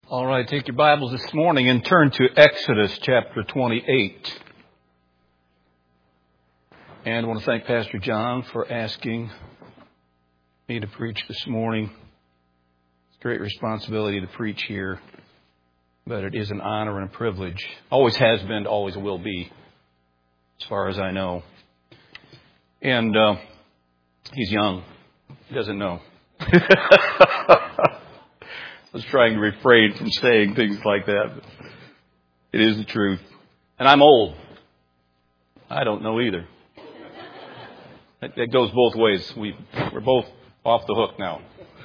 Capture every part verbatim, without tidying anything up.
All right, take your Bibles this morning and turn to Exodus chapter twenty-eight. And I want to thank Pastor John for asking me to preach this morning. It's a great responsibility to preach here, but it is an honor and a privilege. Always has been, always will be, as far as I know. And uh, he's young. He doesn't know. I was trying to refrain from saying things like that. But it is the truth. And I'm old. I don't know either. That, that goes both ways. We, we're both off the hook now.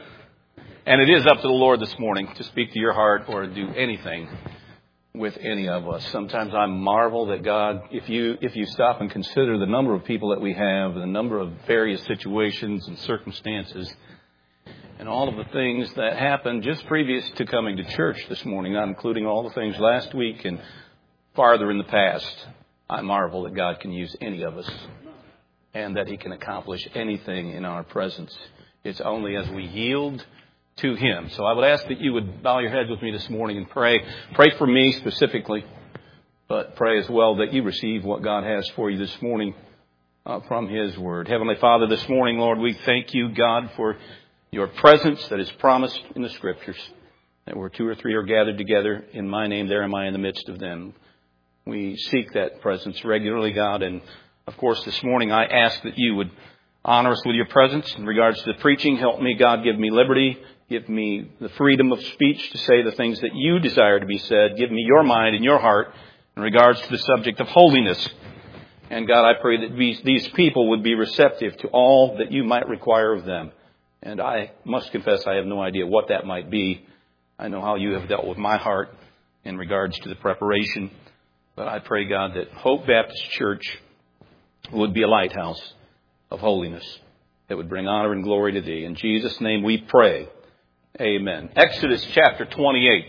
And it is up to the Lord this morning to speak to your heart or to do anything with any of us. Sometimes I marvel that God, if you if you stop and consider the number of people that we have, the number of various situations and circumstances, and all of the things that happened just previous to coming to church this morning, not including all the things last week and farther in the past, I marvel that God can use any of us and that He can accomplish anything in our presence. It's only as we yield to Him. So I would ask that you would bow your heads with me this morning and pray. Pray for me specifically, but pray as well that you receive what God has for you this morning uh, from His Word. Heavenly Father, this morning, Lord, we thank you, God, for your presence that is promised in the Scriptures, that where two or three are gathered together in my name, there am I in the midst of them. We seek that presence regularly, God. And, of course, this morning I ask that you would honor us with your presence in regards to the preaching. Help me, God. Give me liberty. Give me the freedom of speech to say the things that you desire to be said. Give me your mind and your heart in regards to the subject of holiness. And, God, I pray that these, these people would be receptive to all that you might require of them. And I must confess I have no idea what that might be. I know how you have dealt with my heart in regards to the preparation. But I pray, God, that Hope Baptist Church would be a lighthouse of holiness that would bring honor and glory to Thee. In Jesus' name we pray. Amen. Exodus chapter twenty-eight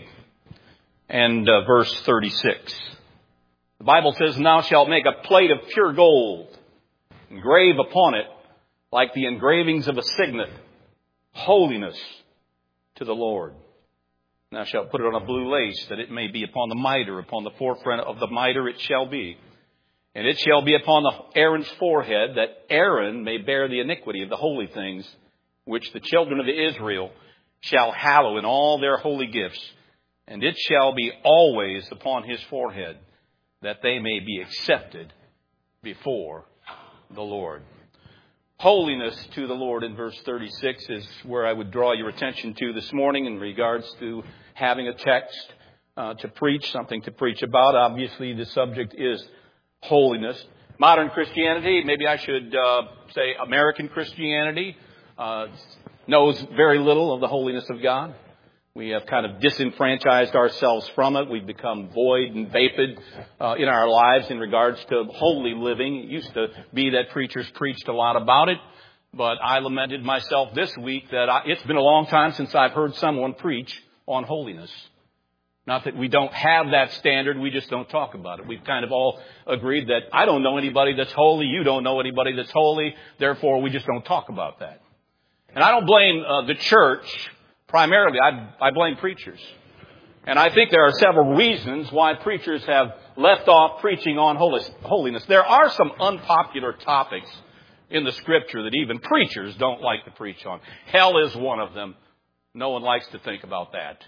and uh, verse thirty-six. The Bible says, "And thou shalt make a plate of pure gold, engrave upon it like the engravings of a signet, holiness to the Lord. Thou shalt put it on a blue lace, that it may be upon the mitre, upon the forefront of the mitre it shall be. And it shall be upon the Aaron's forehead, that Aaron may bear the iniquity of the holy things, which the children of Israel shall hallow in all their holy gifts. And it shall be always upon his forehead, that they may be accepted before the Lord." Holiness to the Lord in verse thirty-six is where I would draw your attention to this morning in regards to having a text uh, to preach, something to preach about. Obviously, the subject is holiness. Modern Christianity, maybe I should uh, say American Christianity, uh, knows very little of the holiness of God. We have kind of disenfranchised ourselves from it. We've become void and vapid uh, in our lives in regards to holy living. It used to be that preachers preached a lot about it, but I lamented myself this week that I, it's been a long time since I've heard someone preach on holiness. Not that we don't have that standard, we just don't talk about it. We've kind of all agreed that I don't know anybody that's holy, you don't know anybody that's holy, therefore we just don't talk about that. And I don't blame uh, the church. Primarily, I, I blame preachers. And I think there are several reasons why preachers have left off preaching on holiness. There are some unpopular topics in the Scripture that even preachers don't like to preach on. Hell is one of them. No one likes to think about that.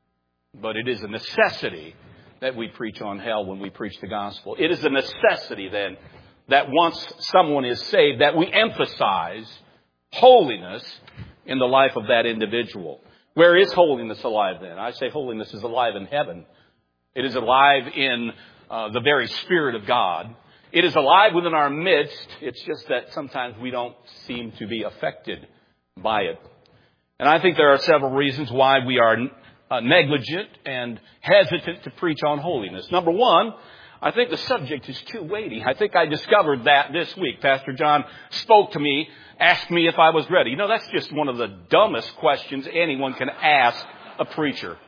But it is a necessity that we preach on hell when we preach the gospel. It is a necessity, then, that once someone is saved, that we emphasize holiness in the life of that individual. Where is holiness alive then? I say holiness is alive in heaven. It is alive in uh, the very Spirit of God. It is alive within our midst. It's just that sometimes we don't seem to be affected by it. And I think there are several reasons why we are uh, negligent and hesitant to preach on holiness. Number one, I think the subject is too weighty. I think I discovered that this week. Pastor John spoke to me, asked me if I was ready. You know, that's just one of the dumbest questions anyone can ask a preacher,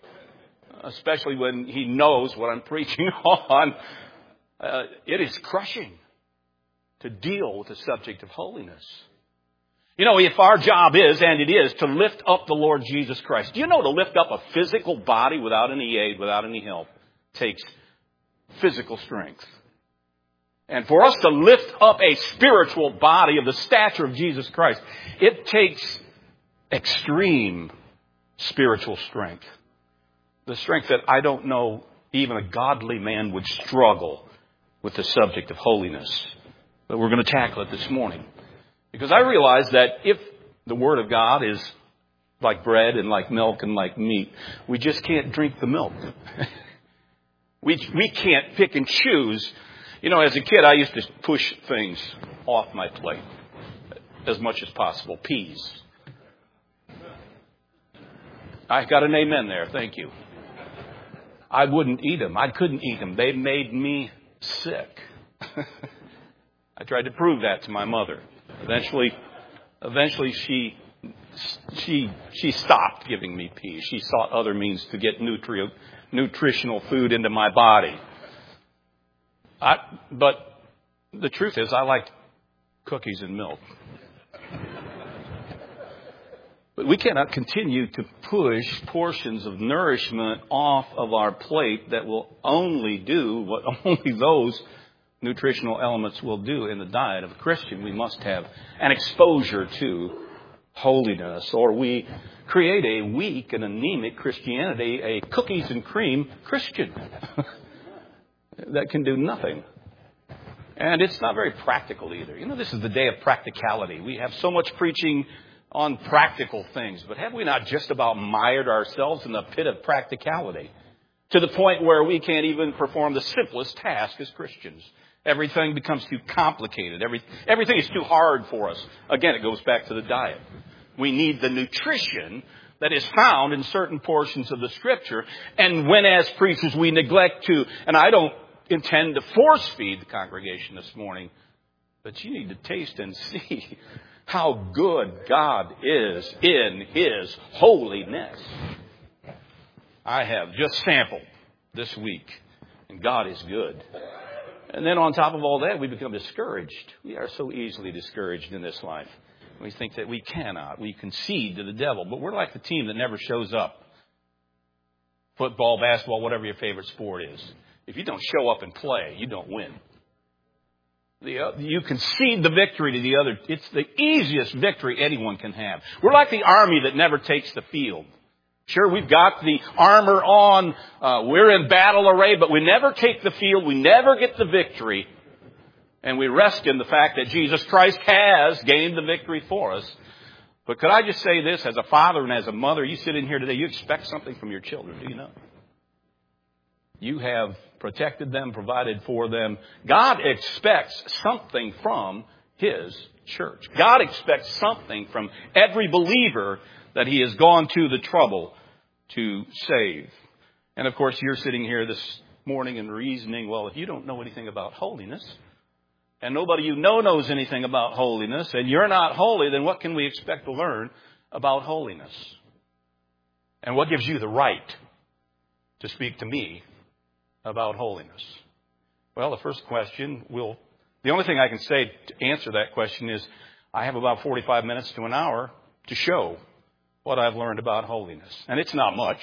especially when he knows what I'm preaching on. Uh, it is crushing to deal with the subject of holiness. You know, if our job is, and it is, to lift up the Lord Jesus Christ. Do you know to lift up a physical body without any aid, without any help, takes physical strength. And for us to lift up a spiritual body of the stature of Jesus Christ, it takes extreme spiritual strength. The strength that I don't know even a godly man would struggle with the subject of holiness. But we're going to tackle it this morning. Because I realize that if the Word of God is like bread and like milk and like meat, we just can't drink the milk. we we can't pick and choose. You know, as a kid, I used to push things off my plate as much as possible. Peas. I got an amen there. Thank you. I wouldn't eat them. I couldn't eat them. They made me sick. I tried to prove that to my mother. Eventually, eventually she she she stopped giving me peas. She sought other means to get nutri- nutritional food into my body. I, but the truth is, I liked cookies and milk. But we cannot continue to push portions of nourishment off of our plate that will only do what only those nutritional elements will do in the diet of a Christian. We must have an exposure to holiness, or we create a weak and anemic Christianity, a cookies and cream Christian that can do nothing. And it's not very practical either. You know, this is the day of practicality. We have so much preaching on practical things, but have we not just about mired ourselves in the pit of practicality to the point where we can't even perform the simplest task as Christians? Everything becomes too complicated. Every, everything is too hard for us. Again, it goes back to the diet. We need the nutrition that is found in certain portions of the Scripture. And when as preachers we neglect to, and I don't intend to force feed the congregation this morning, but you need to taste and see how good God is in His holiness. I have just sampled this week, and God is good. And then on top of all that, we become discouraged. We are so easily discouraged in this life. We think that we cannot. We concede to the devil. But we're like the team that never shows up. Football, basketball, whatever your favorite sport is. If you don't show up and play, you don't win. The, uh, you concede the victory to the other. It's the easiest victory anyone can have. We're like the army that never takes the field. Sure, we've got the armor on. Uh, we're in battle array, but we never take the field. We never get the victory. And we rest in the fact that Jesus Christ has gained the victory for us. But could I just say this, as a father and as a mother, you sit in here today, you expect something from your children, do you know? You have protected them, provided for them. God expects something from His church. God expects something from every believer that He has gone to the trouble to save. And of course, you're sitting here this morning and reasoning, well, if you don't know anything about holiness, and nobody you know knows anything about holiness, and you're not holy, then what can we expect to learn about holiness? And what gives you the right to speak to me about holiness? Well, the first question will, the only thing I can say to answer that question is, I have about forty-five minutes to an hour to show what I've learned about holiness. And it's not much,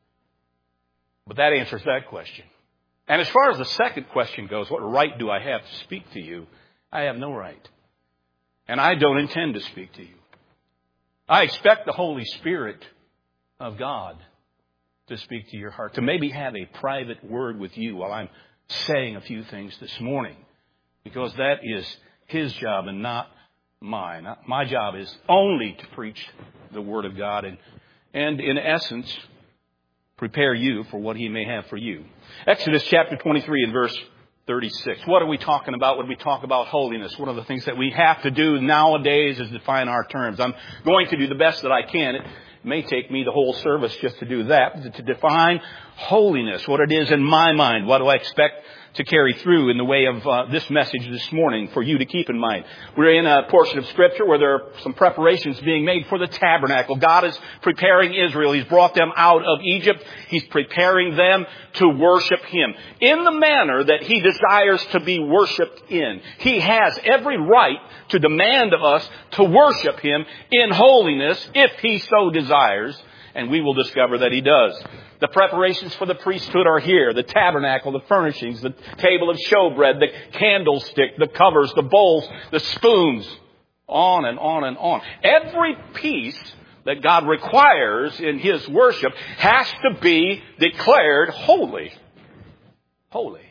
but that answers that question. And as far as the second question goes, what right do I have to speak to you? I have no right. And I don't intend to speak to you. I expect the Holy Spirit of God to speak to your heart, to maybe have a private word with you while I'm saying a few things this morning, because that is His job and not mine. My job is only to preach the Word of God and, and in essence, prepare you for what He may have for you. Exodus chapter twenty-three and verse thirty-six. What are we talking about when we talk about holiness? One of the things that we have to do nowadays is define our terms. I'm going to do the best that I can. It may take me the whole service just to do that, to define holiness, what it is in my mind. What do I expect to carry through in the way of uh, this message this morning for you to keep in mind. We're in a portion of Scripture where there are some preparations being made for the tabernacle. God is preparing Israel. He's brought them out of Egypt. He's preparing them to worship Him in the manner that He desires to be worshiped in. He has every right to demand of us to worship Him in holiness if He so desires, and we will discover that He does. The preparations for the priesthood are here. The tabernacle, the furnishings, the table of showbread, the candlestick, the covers, the bowls, the spoons, on and on and on. Every piece that God requires in His worship has to be declared holy. Holy.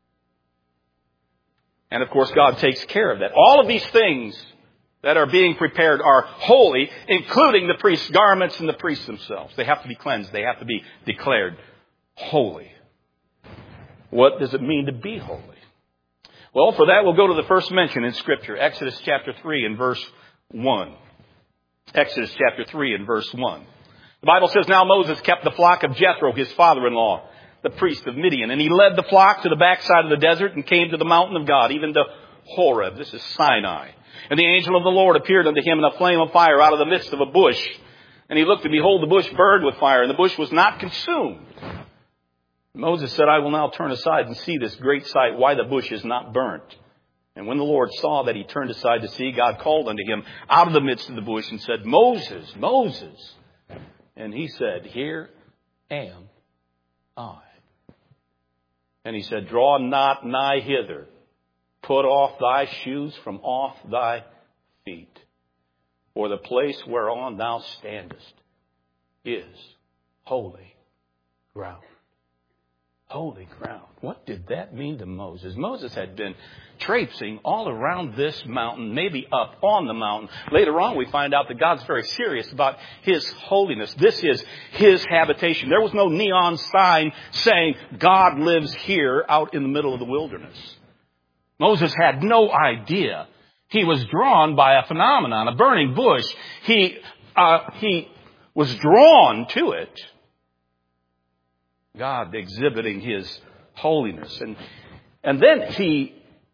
And of course, God takes care of that. All of these things that are being prepared are holy, including the priest's garments and the priests themselves. They have to be cleansed. They have to be declared holy. What does it mean to be holy? Well, for that, we'll go to the first mention in Scripture, Exodus chapter three and verse one. Exodus chapter three and verse one. The Bible says, "Now Moses kept the flock of Jethro, his father-in-law, the priest of Midian. And he led the flock to the backside of the desert and came to the mountain of God, even to Horeb." This is Sinai. "And the angel of the Lord appeared unto him in a flame of fire out of the midst of a bush. And he looked, and behold, the bush burned with fire, and the bush was not consumed. Moses said, I will now turn aside and see this great sight, why the bush is not burnt. And when the Lord saw that he turned aside to see, God called unto him out of the midst of the bush and said, Moses, Moses. And he said, Here am I. And he said, Draw not nigh hither. Put off thy shoes from off thy feet. For the place whereon thou standest is holy ground. Holy ground. What did that mean to Moses? Moses had been traipsing all around this mountain, maybe up on the mountain. Later on, we find out that God's very serious about His holiness. This is His habitation. There was no neon sign saying, God lives here out in the middle of the wilderness. Moses had no idea. He was drawn by a phenomenon, a burning bush. He, uh, he was drawn to it. God exhibiting His holiness. And, and then he,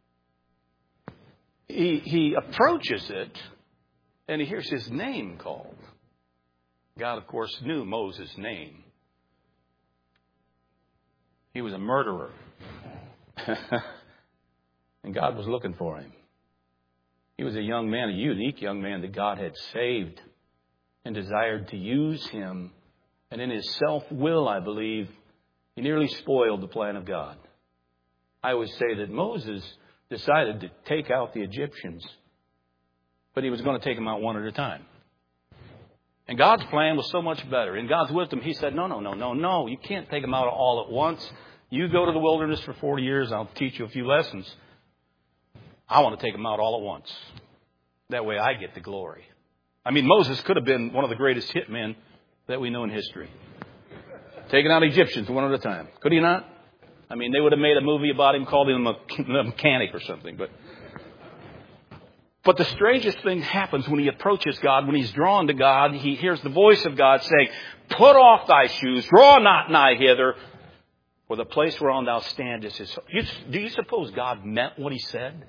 he, he approaches it and he hears his name called. God, of course, knew Moses' name. He was a murderer. And God was looking for him. He was a young man, a unique young man that God had saved and desired to use him. And in his self-will, I believe, he nearly spoiled the plan of God. I always say that Moses decided to take out the Egyptians, but he was going to take them out one at a time. And God's plan was so much better. In God's wisdom, He said, no, no, no, no, no. You can't take them out all at once. You go to the wilderness for forty years. I'll teach you a few lessons. I want to take them out all at once. That way I get the glory. I mean, Moses could have been one of the greatest hitmen that we know in history. Taking out Egyptians one at a time. Could he not? I mean, they would have made a movie about him, called him a mechanic or something. But, but the strangest thing happens when he approaches God, when he's drawn to God. He hears the voice of God saying, Put off thy shoes, draw not nigh hither, for the place whereon thou standest is... Do you suppose God meant what He said?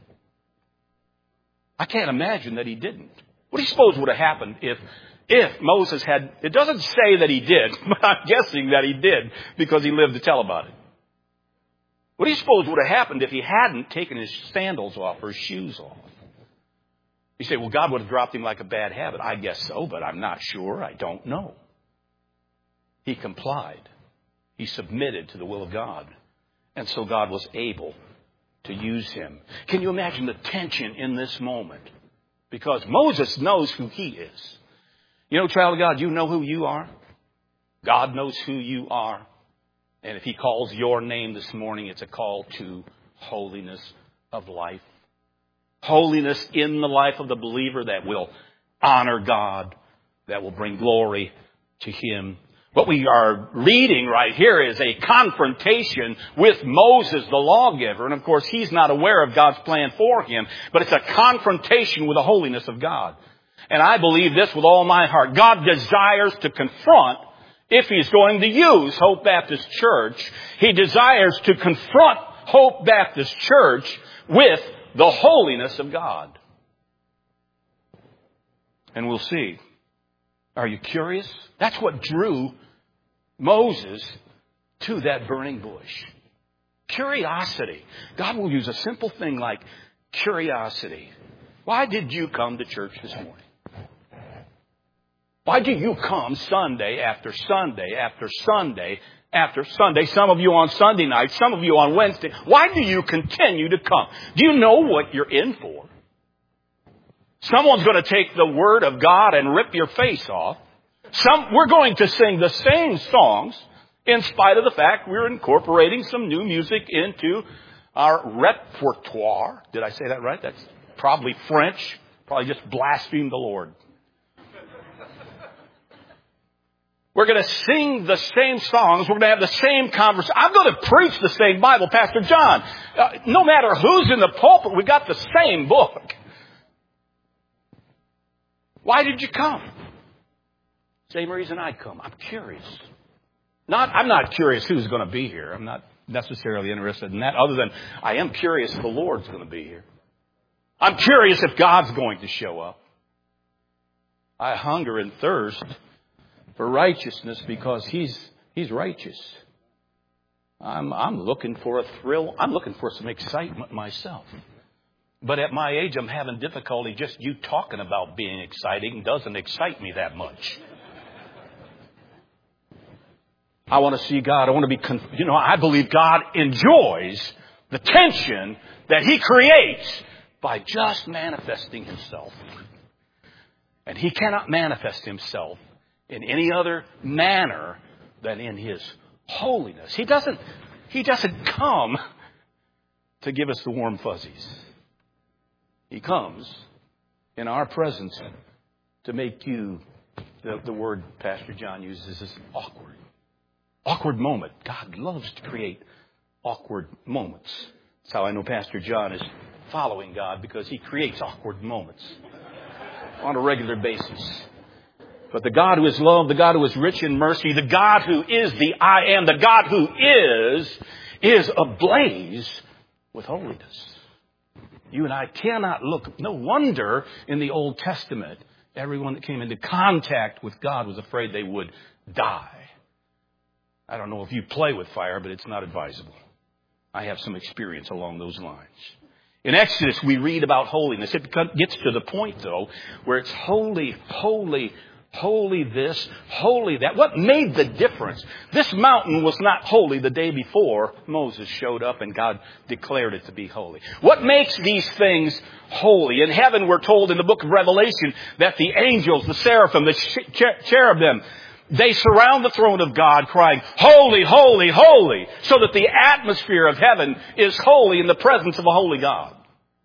I can't imagine that He didn't. What do you suppose would have happened if... If Moses had, it doesn't say that he did, but I'm guessing that he did because he lived to tell about it. What do you suppose would have happened if he hadn't taken his sandals off or his shoes off? You say, well, God would have dropped him like a bad habit. I guess so, but I'm not sure. I don't know. He complied. He submitted to the will of God. And so God was able to use him. Can you imagine the tension in this moment? Because Moses knows who he is. You know, child of God, you know who you are. God knows who you are. And if He calls your name this morning, it's a call to holiness of life. Holiness in the life of the believer that will honor God, that will bring glory to Him. What we are reading right here is a confrontation with Moses, the lawgiver. And of course, he's not aware of God's plan for him, but it's a confrontation with the holiness of God. And I believe this with all my heart. God desires to confront, if He's going to use Hope Baptist Church, He desires to confront Hope Baptist Church with the holiness of God. And we'll see. Are you curious? That's what drew Moses to that burning bush. Curiosity. God will use a simple thing like curiosity. Why did you come to church this morning? Why do you come Sunday after Sunday after Sunday after Sunday? Some of you on Sunday night, some of you on Wednesday. Why do you continue to come? Do you know what you're in for? Someone's going to take the Word of God and rip your face off. Some, we're going to sing the same songs in spite of the fact we're incorporating some new music into our repertoire. Did I say that right? That's probably French. Probably just blasphemed the Lord. We're going to sing the same songs. We're going to have the same conversation. I'm going to preach the same Bible, Pastor John. Uh, no matter who's in the pulpit, we've got the same book. Why did you come? Same reason I come. I'm curious. Not, I'm not curious who's going to be here. I'm not necessarily interested in that, other than I am curious if the Lord's going to be here. I'm curious if God's going to show up. I hunger and thirst for righteousness because He's He's righteous. I'm I'm looking for a thrill. I'm looking for some excitement myself. But at my age, I'm having difficulty. Just you talking about being exciting doesn't excite me that much. I want to see God. I want to be, you know, I believe God enjoys the tension that He creates by just manifesting Himself. And He cannot manifest Himself in any other manner than in His holiness. He doesn't, He doesn't come to give us the warm fuzzies. He comes in our presence to make you, the, the word Pastor John uses is awkward. Awkward moment. God loves to create awkward moments. That's how I know Pastor John is following God, because he creates awkward moments on a regular basis. But the God who is love, the God who is rich in mercy, the God who is the I am, the God who is, is ablaze with holiness. You and I cannot look. No wonder in the Old Testament, everyone that came into contact with God was afraid they would die. I don't know if you play with fire, but it's not advisable. I have some experience along those lines. In Exodus, we read about holiness. It gets to the point, though, where it's holy, holy, holy this, holy that. What made the difference? This mountain was not holy the day before Moses showed up and God declared it to be holy. What makes these things holy? In heaven, we're told in the book of Revelation that the angels, the seraphim, the cherubim, they surround the throne of God crying, holy, holy, holy, so that the atmosphere of heaven is holy in the presence of a holy God.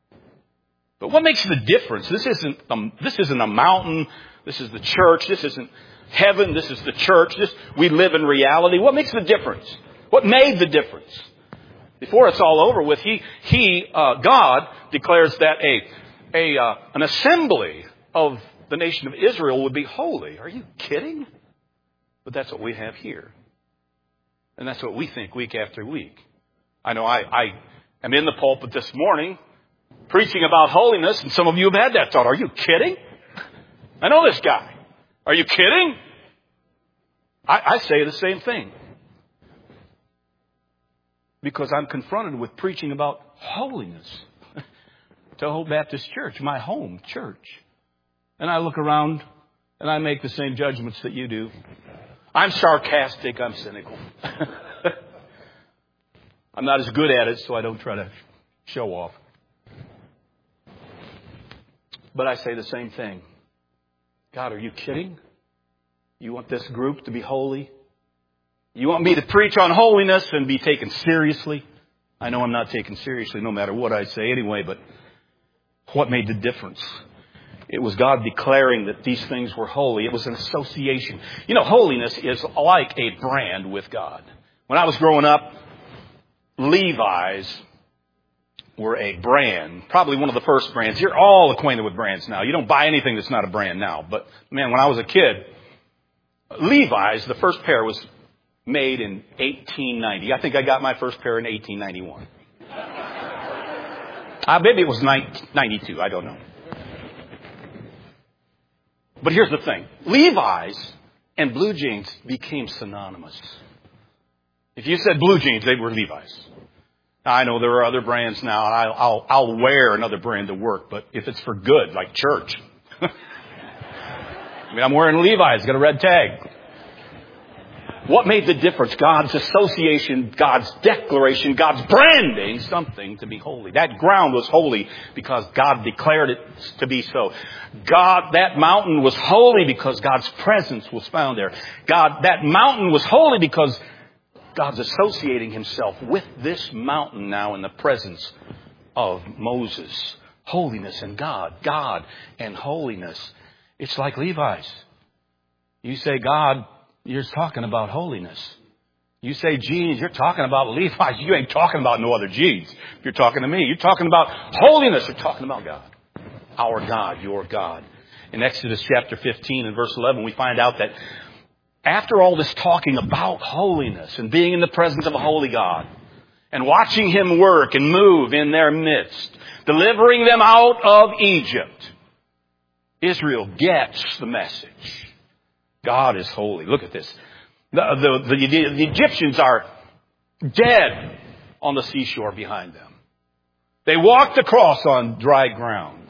But what makes the difference? This isn't a, this isn't a mountain. This is the church. This isn't heaven. This is the church. This, we live in reality. What makes the difference? What made the difference? Before it's all over with, he, he, uh, God declares that a, a, uh, an assembly of the nation of Israel would be holy. Are you kidding? But that's what we have here. And that's what we think week after week. I know I, I am in the pulpit this morning preaching about holiness, and some of you have had that thought. Are you kidding? I know this guy. Are you kidding? I, I say the same thing. Because I'm confronted with preaching about holiness to Hope Baptist Church, my home church. And I look around and I make the same judgments that you do. I'm sarcastic. I'm cynical. I'm not as good at it, so I don't try to show off. But I say the same thing. God, are you kidding? You want this group to be holy? You want me to preach on holiness and be taken seriously? I know I'm not taken seriously no matter what I say anyway, but what made the difference? It was God declaring that these things were holy. It was an association. You know, holiness is like a brand with God. When I was growing up, Levi's were a brand, probably one of the first brands. You're all acquainted with brands now. You don't buy anything that's not a brand now. But, man, when I was a kid, Levi's, the first pair was made in eighteen ninety. I think I got my first pair in eighteen ninety-one. Uh, maybe it was ninety-two. I don't know. But here's the thing. Levi's and blue jeans became synonymous. If you said blue jeans, they were Levi's. I know there are other brands now, and I'll, I'll, I'll wear another brand to work, but if it's for good, like church. I mean, I'm wearing Levi's, got a red tag. What made the difference? God's association, God's declaration, God's branding, something to be holy. That ground was holy because God declared it to be so. God, that mountain was holy because God's presence was found there. God, that mountain was holy because God's associating himself with this mountain now in the presence of Moses. Holiness and God. God and holiness. It's like Levi's. You say God, you're talking about holiness. You say jeans, you're talking about Levi's. You ain't talking about no other jeans. If you're talking to me, you're talking about holiness. You're talking about God. Our God, your God. In Exodus chapter fifteen and verse eleven, we find out that after all this talking about holiness and being in the presence of a holy God and watching him work and move in their midst, delivering them out of Egypt, Israel gets the message. God is holy. Look at this. The, the, the, the Egyptians are dead on the seashore behind them. They walked across on dry ground.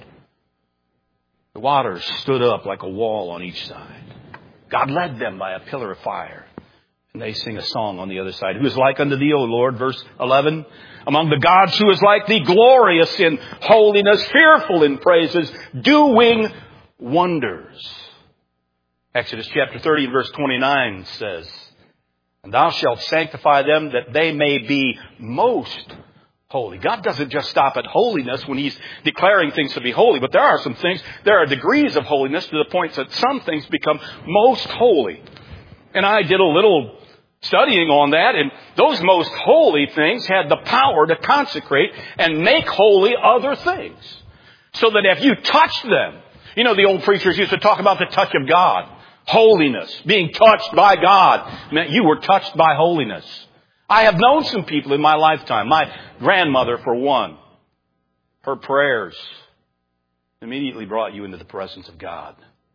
The waters stood up like a wall on each side. God led them by a pillar of fire. And they sing a song on the other side. Who is like unto thee, O Lord? Verse eleven. Among the gods, who is like thee, glorious in holiness, fearful in praises, doing wonders. Exodus chapter thirty, verse twenty-nine says, and thou shalt sanctify them that they may be most holy. God doesn't just stop at holiness when he's declaring things to be holy, but there are some things, there are degrees of holiness to the point that some things become most holy. And I did a little studying on that, and those most holy things had the power to consecrate and make holy other things. So that if you touch them, you know, the old preachers used to talk about the touch of God. Holiness, being touched by God, meant you were touched by holiness. I have known some people in my lifetime. My grandmother, for one, her prayers immediately brought you into the presence of God.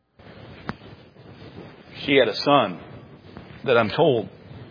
She had a son that I'm told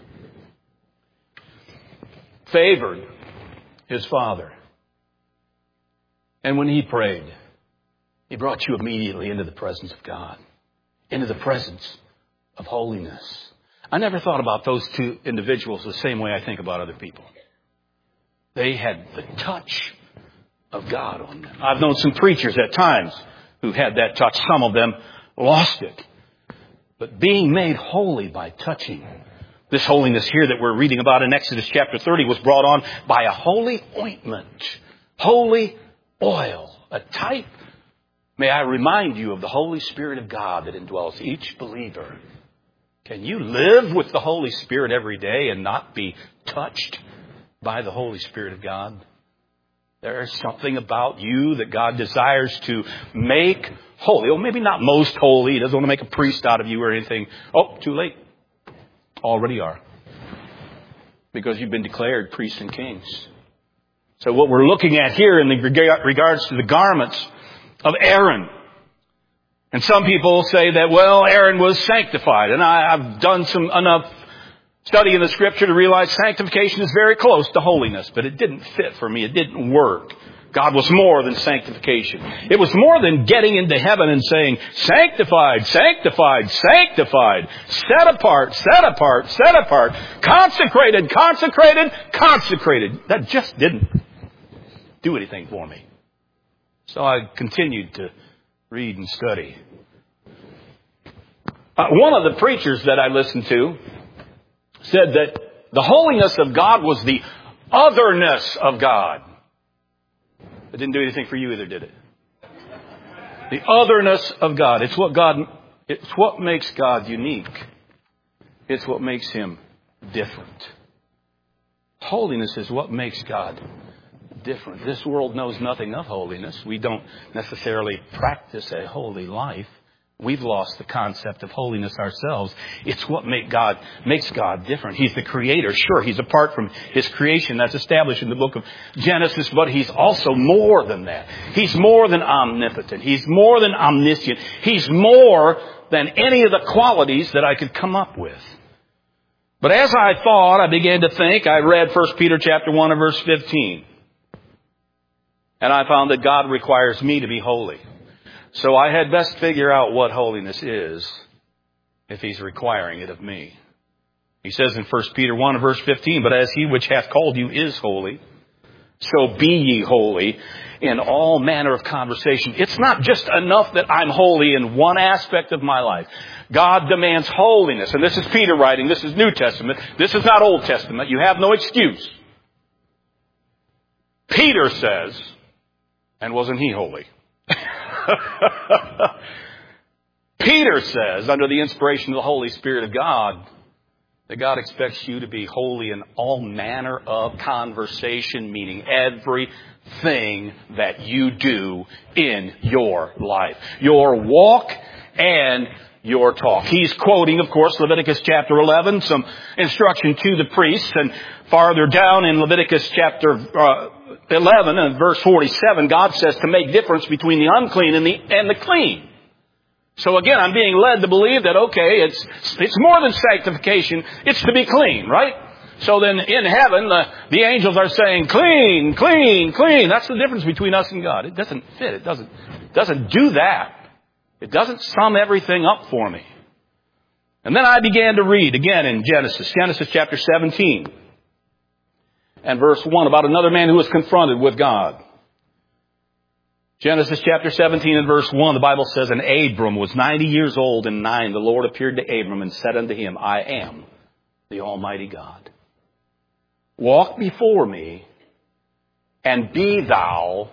favored his father. And when he prayed, he brought you immediately into the presence of God, into the presence of holiness. I never thought about those two individuals the same way I think about other people. They had the touch of God on them. I've known some preachers at times who had that touch. Some of them lost it. But being made holy by touching, this holiness here that we're reading about in Exodus chapter thirty was brought on by a holy ointment, holy oil, a type. May I remind you of the Holy Spirit of God that indwells each believer. Can you live with the Holy Spirit every day and not be touched by the Holy Spirit of God? There is something about you that God desires to make holy. Well, maybe not most holy. He doesn't want to make a priest out of you or anything. Oh, too late. Already are. Because you've been declared priests and kings. So what we're looking at here in regards to the garments of Aaron. And some people say that, well, Aaron was sanctified. And I, I've done some enough study in the Scripture to realize sanctification is very close to holiness. But it didn't fit for me. It didn't work. God was more than sanctification. It was more than getting into heaven and saying, sanctified, sanctified, sanctified, set apart, set apart, set apart, consecrated, consecrated, consecrated. That just didn't do anything for me. So I continued to read and study. Uh, one of the preachers that I listened to said that the holiness of God was the otherness of God. It didn't do anything for you either, did it? The otherness of God. It's what God, it's what makes God unique. It's what makes him different. Holiness is what makes God different. This world knows nothing of holiness. We don't necessarily practice a holy life. We've lost the concept of holiness ourselves. It's what make God, makes God different. He's the creator. Sure, He's apart from His creation. That's established in the book of Genesis, but He's also more than that. He's more than omnipotent. He's more than omniscient. He's more than any of the qualities that I could come up with. But as I thought, I began to think, I read First Peter chapter one and verse fifteen. And I found that God requires me to be holy. So I had best figure out what holiness is if He's requiring it of me. He says in First Peter one and verse fifteen, but as He which hath called you is holy, so be ye holy in all manner of conversation. It's not just enough that I'm holy in one aspect of my life. God demands holiness. And this is Peter writing. This is New Testament. This is not Old Testament. You have no excuse. Peter says, and wasn't he holy? Peter says, under the inspiration of the Holy Spirit of God, that God expects you to be holy in all manner of conversation, meaning everything that you do in your life. Your walk and your talk. He's quoting, of course, Leviticus chapter eleven, some instruction to the priests, and farther down in Leviticus chapter uh, eleven and verse forty-seven, God says to make difference between the unclean and the and the clean. So again, I'm being led to believe that, okay, it's it's more than sanctification, it's to be clean, right? So then in heaven, the, the angels are saying, clean, clean, clean. That's the difference between us and God. It doesn't fit. It doesn't, it doesn't do that. It doesn't sum everything up for me. And then I began to read again in Genesis, Genesis chapter seventeen and verse one about another man who was confronted with God. Genesis chapter seventeen and verse one, the Bible says, and Abram was ninety years old and nine. The Lord appeared to Abram and said unto him, I am the Almighty God. Walk before me and be thou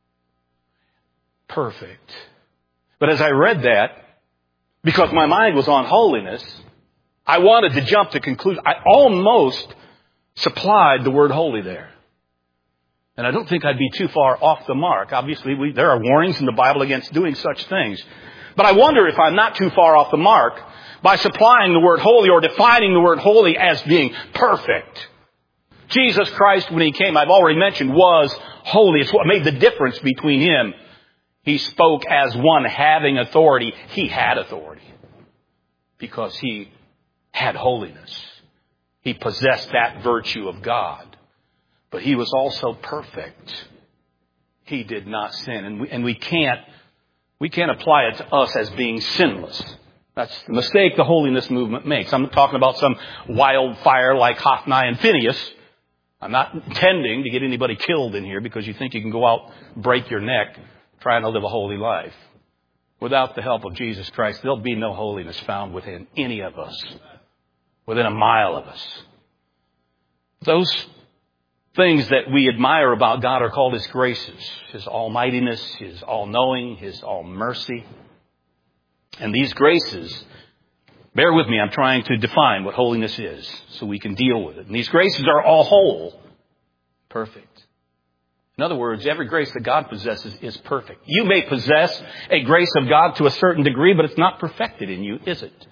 perfect. But as I read that, because my mind was on holiness, I wanted to jump to conclusion. I almost supplied the word holy there. And I don't think I'd be too far off the mark. Obviously, we, there are warnings in the Bible against doing such things. But I wonder if I'm not too far off the mark by supplying the word holy or defining the word holy as being perfect. Jesus Christ, when He came, I've already mentioned, was holy. It's what made the difference between Him. He spoke as one having authority. He had authority because He had holiness. He possessed that virtue of God. But He was also perfect. He did not sin. And we, and we can't, we can't apply it to us as being sinless. That's the mistake the holiness movement makes. I'm not talking about some wildfire like Hophni and Phinehas. I'm not intending to get anybody killed in here because you think you can go out, break your neck, trying to live a holy life. Without the help of Jesus Christ, there'll be no holiness found within any of us, within a mile of us. Those things that we admire about God are called His graces, His almightiness, His all-knowing, His all-mercy. And these graces, bear with me, I'm trying to define what holiness is so we can deal with it. And these graces are all whole, perfect. In other words, every grace that God possesses is perfect. You may possess a grace of God to a certain degree, but it's not perfected in you, is it?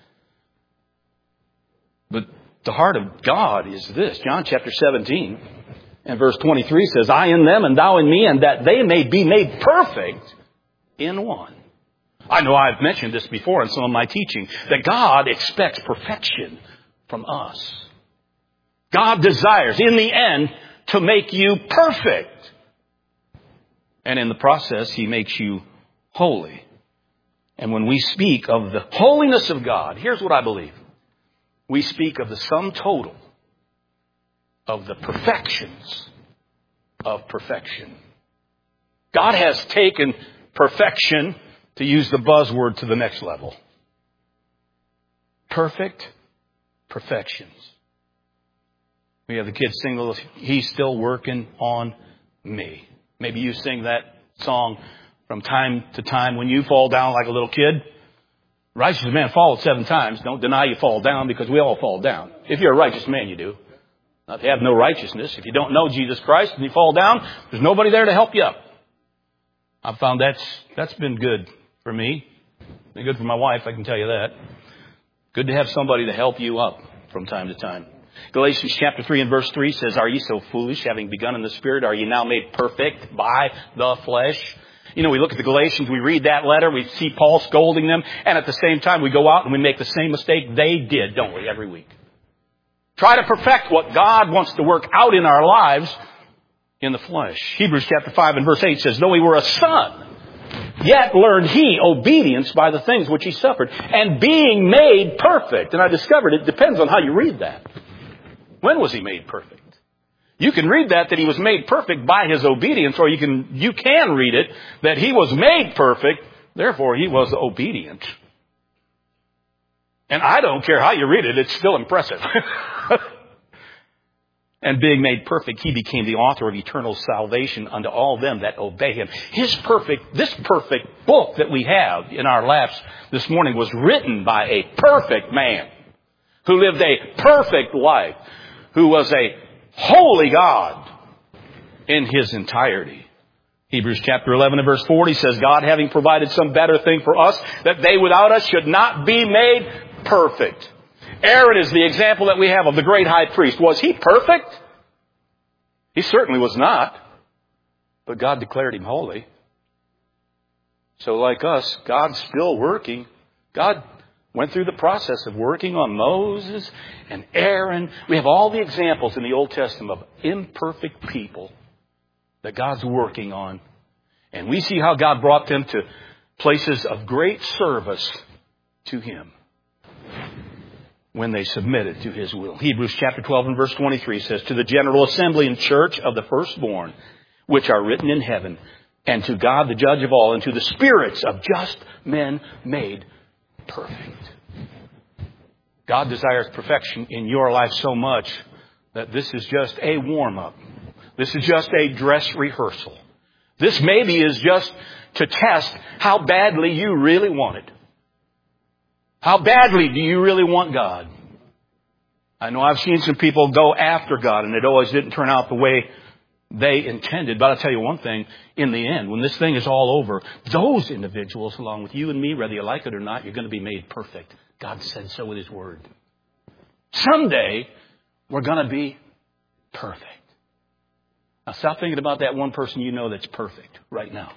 But the heart of God is this. John chapter seventeen and verse twenty-three says, I in them and thou in me, and that they may be made perfect in one. I know I've mentioned this before in some of my teaching, that God expects perfection from us. God desires, in the end, to make you perfect. And in the process, He makes you holy. And when we speak of the holiness of God, here's what I believe. We speak of the sum total of the perfections of perfection. God has taken perfection, to use the buzzword, to the next level. Perfect perfections. We have the kids sing, He's still working on me. Maybe you sing that song from time to time when you fall down like a little kid. Righteous man falls seven times. Don't deny you fall down, because we all fall down. If you're a righteous man, you do. Now, if you have no righteousness, if you don't know Jesus Christ and you fall down, there's nobody there to help you up. I've found that's that's been good for me. Be good for my wife, I can tell you that. Good to have somebody to help you up from time to time. Galatians chapter three and verse three says, are ye so foolish, having begun in the Spirit, are ye now made perfect by the flesh? You know, we look at the Galatians, we read that letter, we see Paul scolding them, and at the same time we go out and we make the same mistake they did, don't we, every week? Try to perfect what God wants to work out in our lives in the flesh. Hebrews chapter five and verse eight says, though he were a son, yet learned he obedience by the things which he suffered, and being made perfect. And I discovered it depends on how you read that. When was he made perfect? You can read that, that he was made perfect by his obedience, or you can, you can read it, that he was made perfect, therefore he was obedient. And I don't care how you read it, it's still impressive. And being made perfect, he became the author of eternal salvation unto all them that obey him. His perfect, this perfect book that we have in our laps this morning was written by a perfect man who lived a perfect life, who was a holy God in his entirety. Hebrews chapter eleven and verse forty says, God having provided some better thing for us, that they without us should not be made perfect. Aaron is the example that we have of the great high priest. Was he perfect? He certainly was not. But God declared him holy. So like us, God's still working. God went through the process of working on Moses and Aaron. We have all the examples in the Old Testament of imperfect people that God's working on. And we see how God brought them to places of great service to him when they submitted to his will. Hebrews chapter twelve and verse twenty-three says, to the general assembly and church of the firstborn, which are written in heaven, and to God the judge of all, and to the spirits of just men made perfect. God desires perfection in your life so much that this is just a warm-up. This is just a dress rehearsal. This maybe is just to test how badly you really want it. How badly do you really want God? I know I've seen some people go after God and it always didn't turn out the way they intended. But I'll tell you one thing, in the end, when this thing is all over, those individuals, along with you and me, whether you like it or not, you're going to be made perfect. God said so with his word. Someday, we're going to be perfect. Now stop thinking about that one person you know that's perfect right now.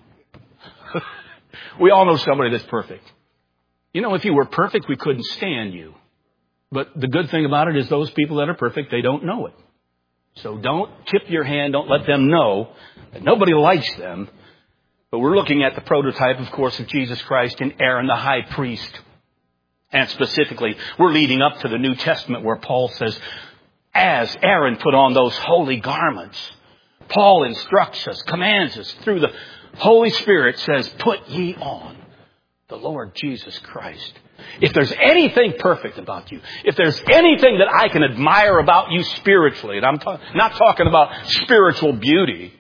We all know somebody that's perfect. You know, if you were perfect, we couldn't stand you. But the good thing about it is those people that are perfect, they don't know it. So don't tip your hand. Don't let them know that nobody likes them. But we're looking at the prototype, of course, of Jesus Christ in Aaron, the high priest. And specifically, we're leading up to the New Testament where Paul says, as Aaron put on those holy garments, Paul instructs us, commands us through the Holy Spirit, says, put ye on the Lord Jesus Christ. If there's anything perfect about you, if there's anything that I can admire about you spiritually, and I'm ta- not talking about spiritual beauty,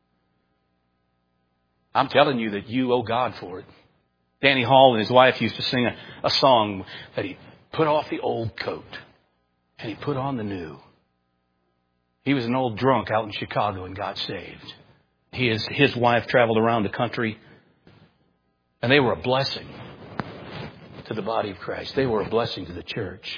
I'm telling you that you owe God for it. Danny Hall and his wife used to sing a, a song that he put off the old coat and he put on the new. He was an old drunk out in Chicago and got saved. He is, his wife traveled around the country and they were a blessing to the body of Christ. They were a blessing to the church.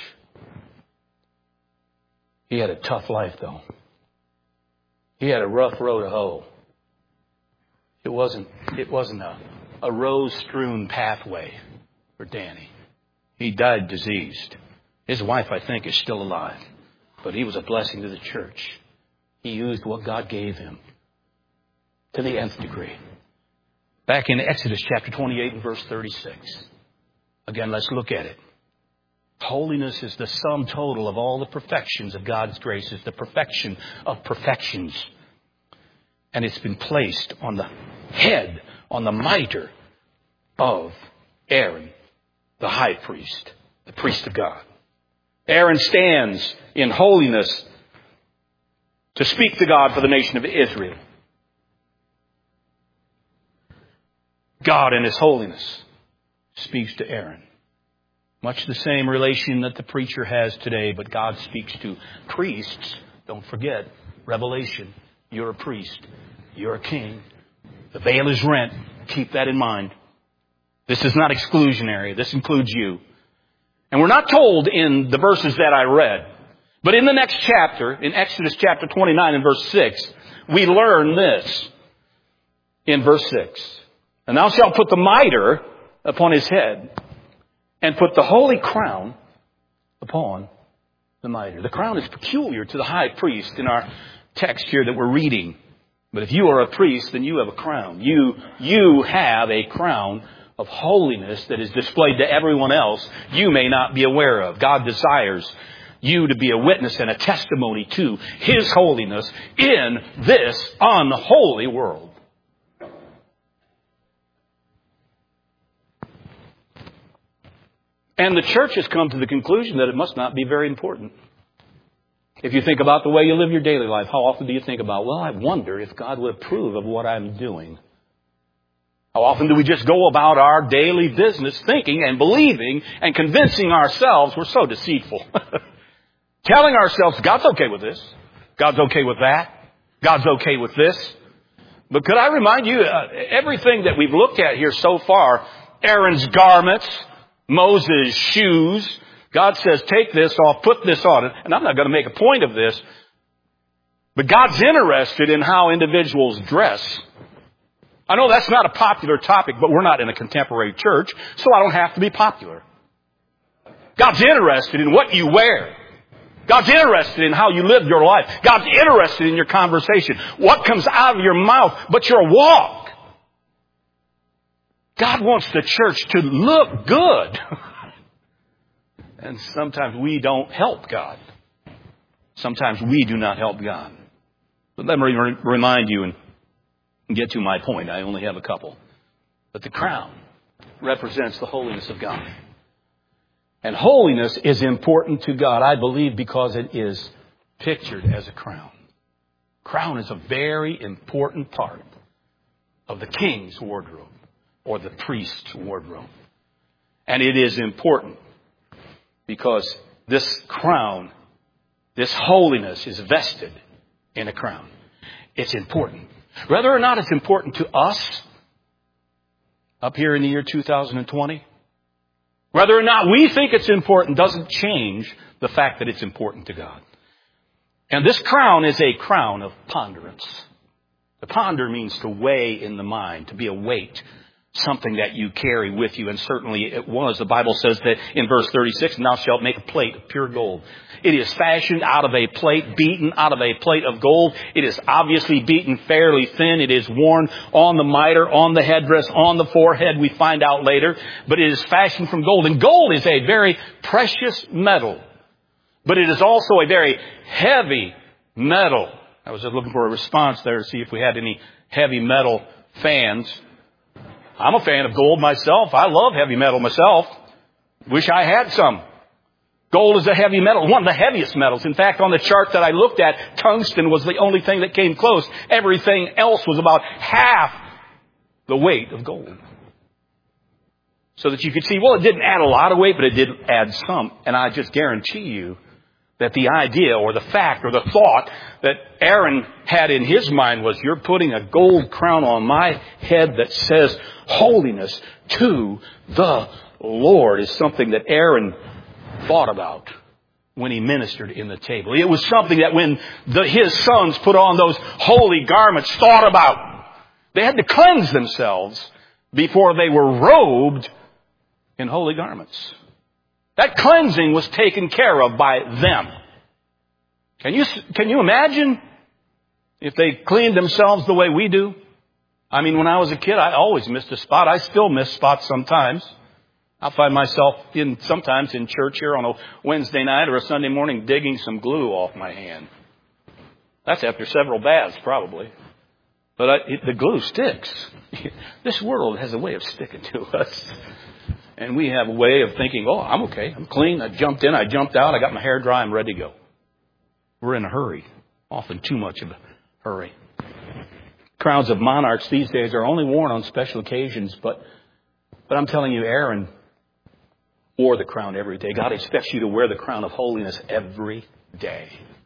He had a tough life, though. He had a rough road to hoe. It wasn't, it wasn't a, a rose-strewn pathway for Danny. He died diseased. His wife, I think, is still alive. But he was a blessing to the church. He used what God gave him to the nth degree. Back in Exodus chapter twenty-eight and verse thirty-six. Again, let's look at it. Holiness is the sum total of all the perfections of God's grace. It's the perfection of perfections. And it's been placed on the head, on the mitre of Aaron, the high priest, the priest of God. Aaron stands in holiness to speak to God for the nation of Israel. God in his holiness speaks to Aaron. Much the same relation that the preacher has today, but God speaks to priests. Don't forget, Revelation, you're a priest. You're a king. The veil is rent. Keep that in mind. This is not exclusionary. This includes you. And we're not told in the verses that I read. But in the next chapter, in Exodus chapter twenty-nine and verse six, we learn this in verse six. And thou shalt put the mitre upon his head and put the holy crown upon the mitre. The crown is peculiar to the high priest in our text here that we're reading. But if you are a priest, then you have a crown. You, you have a crown of holiness that is displayed to everyone else you may not be aware of. God desires you to be a witness and a testimony to His holiness in this unholy world. And the church has come to the conclusion that it must not be very important. If you think about the way you live your daily life, how often do you think about, well, I wonder if God would approve of what I'm doing? How often do we just go about our daily business thinking and believing and convincing ourselves we're so deceitful? Telling ourselves, God's okay with this. God's okay with that. God's okay with this. But could I remind you, uh, everything that we've looked at here so far, Aaron's garments, Moses' shoes, God says, take this off, put this on. And I'm not going to make a point of this, but God's interested in how individuals dress. I know that's not a popular topic, but we're not in a contemporary church, so I don't have to be popular. God's interested in what you wear. God's interested in how you live your life. God's interested in your conversation. What comes out of your mouth, but your walk. God wants the church to look good. And sometimes we don't help God. Sometimes we do not help God. But let me re- remind you and get to my point. I only have a couple. But the crown represents the holiness of God. And holiness is important to God, I believe, because it is pictured as a crown. Crown is a very important part of the king's wardrobe or the priest's wardrobe. And it is important because this crown, this holiness is vested in a crown. It's important. Whether or not it's important to us up here in the year two thousand twenty, whether or not we think it's important doesn't change the fact that it's important to God. And this crown is a crown of ponderance. To ponder means to weigh in the mind, to be a weight, something that you carry with you. And certainly it was. The Bible says that in verse thirty-six, and thou shalt make a plate of pure gold. It is fashioned out of a plate, beaten out of a plate of gold. It is obviously beaten fairly thin. It is worn on the mitre, on the headdress, on the forehead, we find out later. But it is fashioned from gold. And gold is a very precious metal. But it is also a very heavy metal. I was just looking for a response there to see if we had any heavy metal fans. I'm a fan of gold myself. I love heavy metal myself. Wish I had some. Gold is a heavy metal, one of the heaviest metals. In fact, on the chart that I looked at, tungsten was the only thing that came close. Everything else was about half the weight of gold. So that you could see, well, it didn't add a lot of weight, but it did add some. And I just guarantee you that the idea or the fact or the thought that Aaron had in his mind was, you're putting a gold crown on my head that says holiness to the Lord, is something that Aaron thought about when he ministered in the table. It was something that when the, his sons put on those holy garments, thought about. They had to cleanse themselves before they were robed in holy garments. That cleansing was taken care of by them. Can you, can you imagine if they cleaned themselves the way we do? I mean, when I was a kid, I always missed a spot. I still miss spots sometimes. I'll find myself in sometimes in church here on a Wednesday night or a Sunday morning digging some glue off my hand. That's after several baths, probably. But I, it, the glue sticks. This world has a way of sticking to us. And we have a way of thinking, oh, I'm okay. I'm clean. I jumped in. I jumped out. I got my hair dry. I'm ready to go. We're in a hurry. Often too much of a hurry. Crowns of monarchs these days are only worn on special occasions. But, but I'm telling you, Aaron wore the crown every day. God expects you to wear the crown of holiness every day.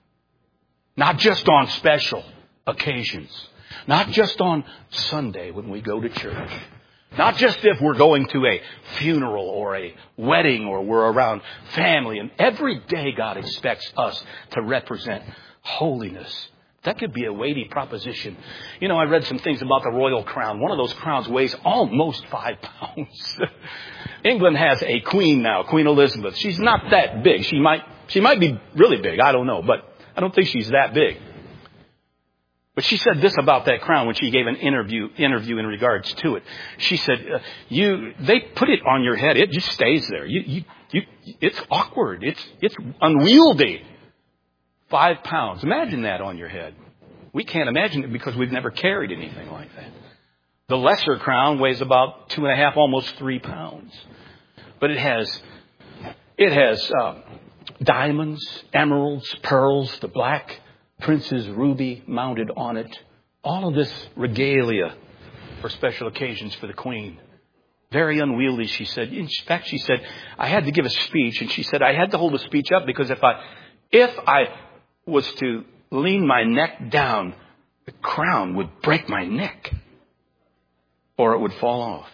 Not just on special occasions. Not just on Sunday when we go to church. Not just if we're going to a funeral or a wedding or we're around family. And every day God expects us to represent holiness. That could be a weighty proposition. You know, I read some things about the royal crown. One of those crowns weighs almost five pounds. England has a queen now, Queen Elizabeth. She's not that big. She might, she might be really big. I don't know, but I don't think she's that big. But she said this about that crown when she gave an interview interview in regards to it. She said, uh, "You, they put it on your head. It just stays there. You, you, you, it's awkward. It's, it's unwieldy. Five pounds. Imagine that on your head. We can't imagine it because we've never carried anything like that. The lesser crown weighs about two and a half, almost three pounds. But it has, it has um, diamonds, emeralds, pearls, the black prince's ruby mounted on it. All of this regalia for special occasions for the queen. Very unwieldy, she said. In fact, she said, I had to give a speech. And she said, I had to hold a speech up because if I, if I was to lean my neck down, the crown would break my neck. Or it would fall off.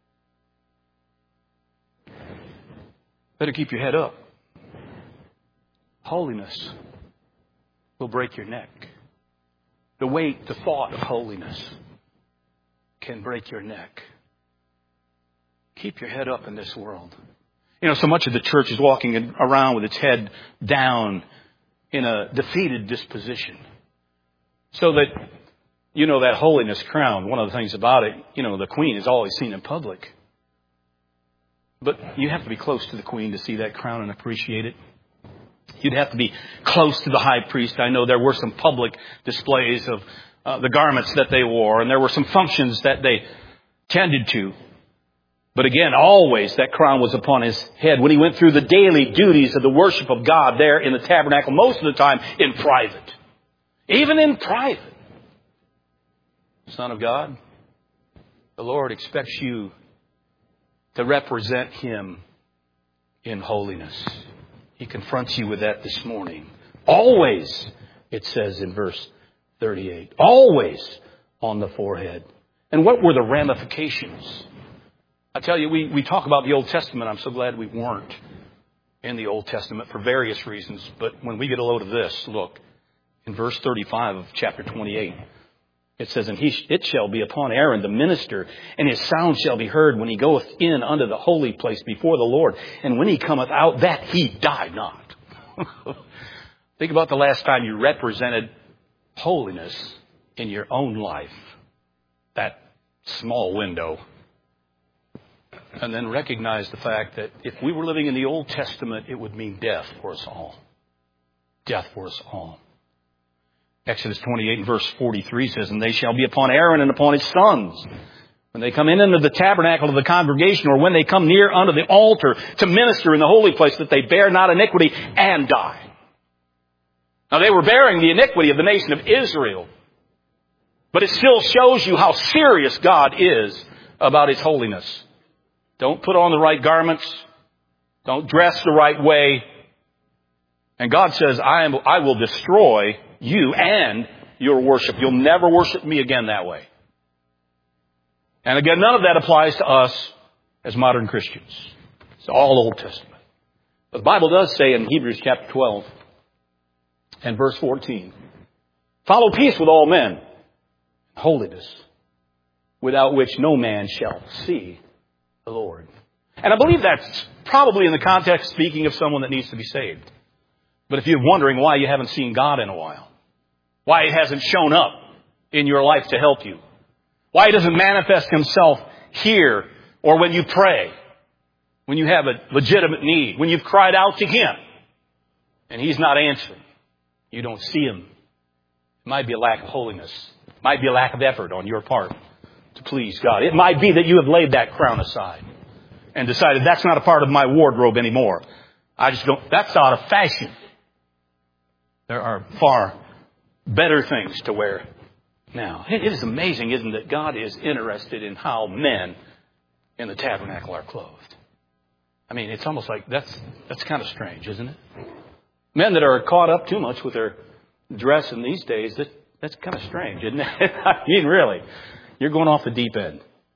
Better keep your head up. Holiness will break your neck. The weight, the thought of holiness can break your neck. Keep your head up in this world. You know, so much of the church is walking around with its head down in a defeated disposition. So that, you know, that holiness crown, one of the things about it, you know, the queen is always seen in public. But you have to be close to the queen to see that crown and appreciate it. You'd have to be close to the high priest. I know there were some public displays of uh, the garments that they wore, and there were some functions that they tended to. But again, always that crown was upon his head when he went through the daily duties of the worship of God there in the tabernacle, most of the time in private. Even in private. Son of God, the Lord expects you to represent Him in holiness. He confronts you with that this morning. Always, it says in verse thirty-eight. Always on the forehead. And what were the ramifications? I tell you, we, we talk about the Old Testament. I'm so glad we weren't in the Old Testament for various reasons. But when we get a load of this, look, in verse thirty-five of chapter twenty-eight, it says, And he, it shall be upon Aaron the minister, and his sound shall be heard when he goeth in unto the holy place before the Lord, and when he cometh out, that he die not. Think about the last time you represented holiness in your own life. That small window. And then recognize the fact that if we were living in the Old Testament, it would mean death for us all. Death for us all. Exodus twenty-eight and verse forty-three says, And they shall be upon Aaron and upon his sons, when they come in unto the tabernacle of the congregation, or when they come near unto the altar to minister in the holy place, that they bear not iniquity and die. Now they were bearing the iniquity of the nation of Israel. But it still shows you how serious God is about His holiness. Don't put on the right garments. Don't dress the right way. And God says, I am, I will destroy you and your worship. You'll never worship me again that way. And again, none of that applies to us as modern Christians. It's all Old Testament. But the Bible does say in Hebrews chapter twelve and verse fourteen, Follow peace with all men, holiness, without which no man shall see the Lord. And I believe that's probably in the context speaking of someone that needs to be saved. But if you're wondering why you haven't seen God in a while, why He hasn't shown up in your life to help you, why He doesn't manifest Himself here or when you pray, when you have a legitimate need, when you've cried out to Him and He's not answering, you don't see Him. It might be a lack of holiness. It might be a lack of effort on your part to please God. It might be that you have laid that crown aside and decided that's not a part of my wardrobe anymore. I just don't, that's out of fashion. There are far better things to wear now. It is amazing, isn't it? God is interested in how men in the tabernacle are clothed. I mean, it's almost like that's, that's kind of strange, isn't it? Men that are caught up too much with their dress in these days, that, that's kind of strange, isn't it? I mean, really. You're going off the deep end.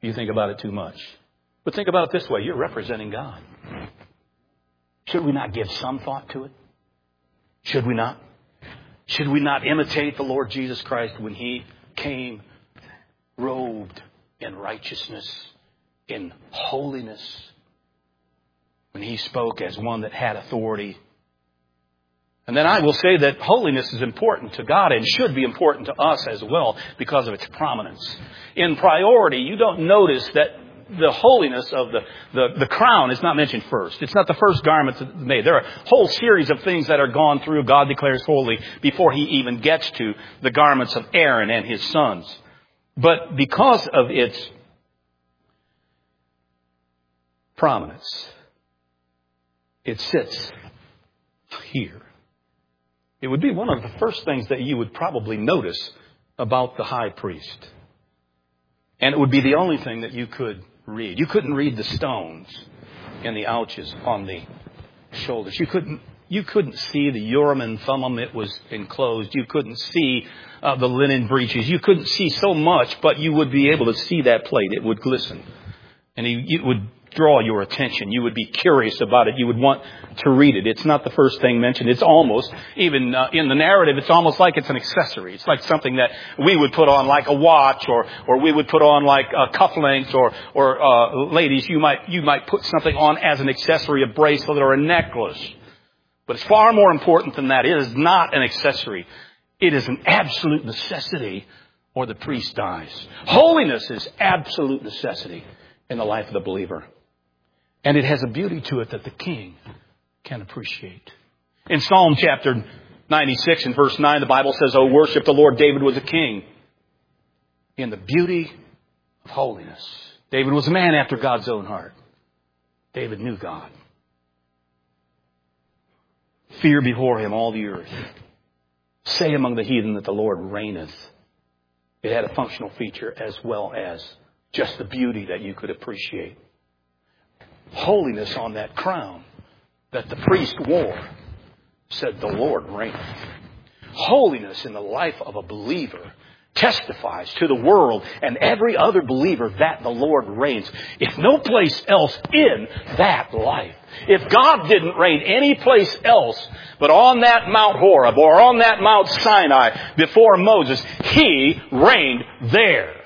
You think about it too much. But think about it this way. You're representing God. Should we not give some thought to it? Should we not? Should we not imitate the Lord Jesus Christ when He came robed in righteousness, in holiness, when He spoke as one that had authority? And then I will say that holiness is important to God and should be important to us as well because of its prominence. In priority, you don't notice that the holiness of the, the, the crown is not mentioned first. It's not the first garment that's made. There are a whole series of things that are gone through, God declares holy, before He even gets to the garments of Aaron and his sons. But because of its prominence, it sits here. It would be one of the first things that you would probably notice about the high priest. And it would be the only thing that you could read. You couldn't read the stones in the ouches on the shoulders. You couldn't you couldn't see the Urim and Thummim. It was enclosed. You couldn't see uh, the linen breeches. You couldn't see so much, but you would be able to see that plate. It would glisten. And it would draw your attention. You would be curious about it. You would want to read it. It's not the first thing mentioned. It's almost, even uh, in the narrative, it's almost like it's an accessory. It's like something that we would put on like a watch, or or we would put on like uh, cufflinks, or or uh, ladies, you might you might put something on as an accessory, a bracelet or a necklace. But it's far more important than that. It is not an accessory. It is an absolute necessity, or the priest dies. Holiness is absolute necessity in the life of the believer. And it has a beauty to it that the king can appreciate. In Psalm chapter ninety-six and verse nine, the Bible says, "O worship the Lord, David was a king in the beauty of holiness." David was a man after God's own heart. David knew God. Fear before Him all the earth. Say among the heathen that the Lord reigneth. It had a functional feature as well as just the beauty that you could appreciate. Holiness on that crown that the priest wore said, "The Lord reigneth." Holiness in the life of a believer testifies to the world and every other believer that the Lord reigns. If no place else in that life, if God didn't reign any place else but on that Mount Horeb or on that Mount Sinai before Moses, He reigned there.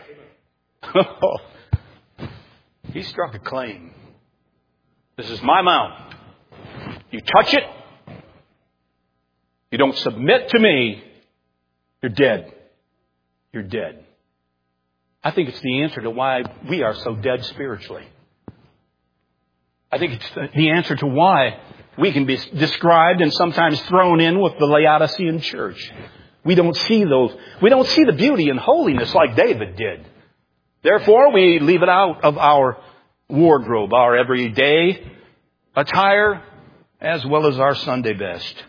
He struck a claim. This is my mount. You touch it, you don't submit to me, you're dead. You're dead. I think it's the answer to why we are so dead spiritually. I think it's the answer to why we can be described and sometimes thrown in with the Laodicean church. We don't see those. We don't see the beauty and holiness like David did. Therefore, we leave it out of our wardrobe, our everyday attire, as well as our Sunday best.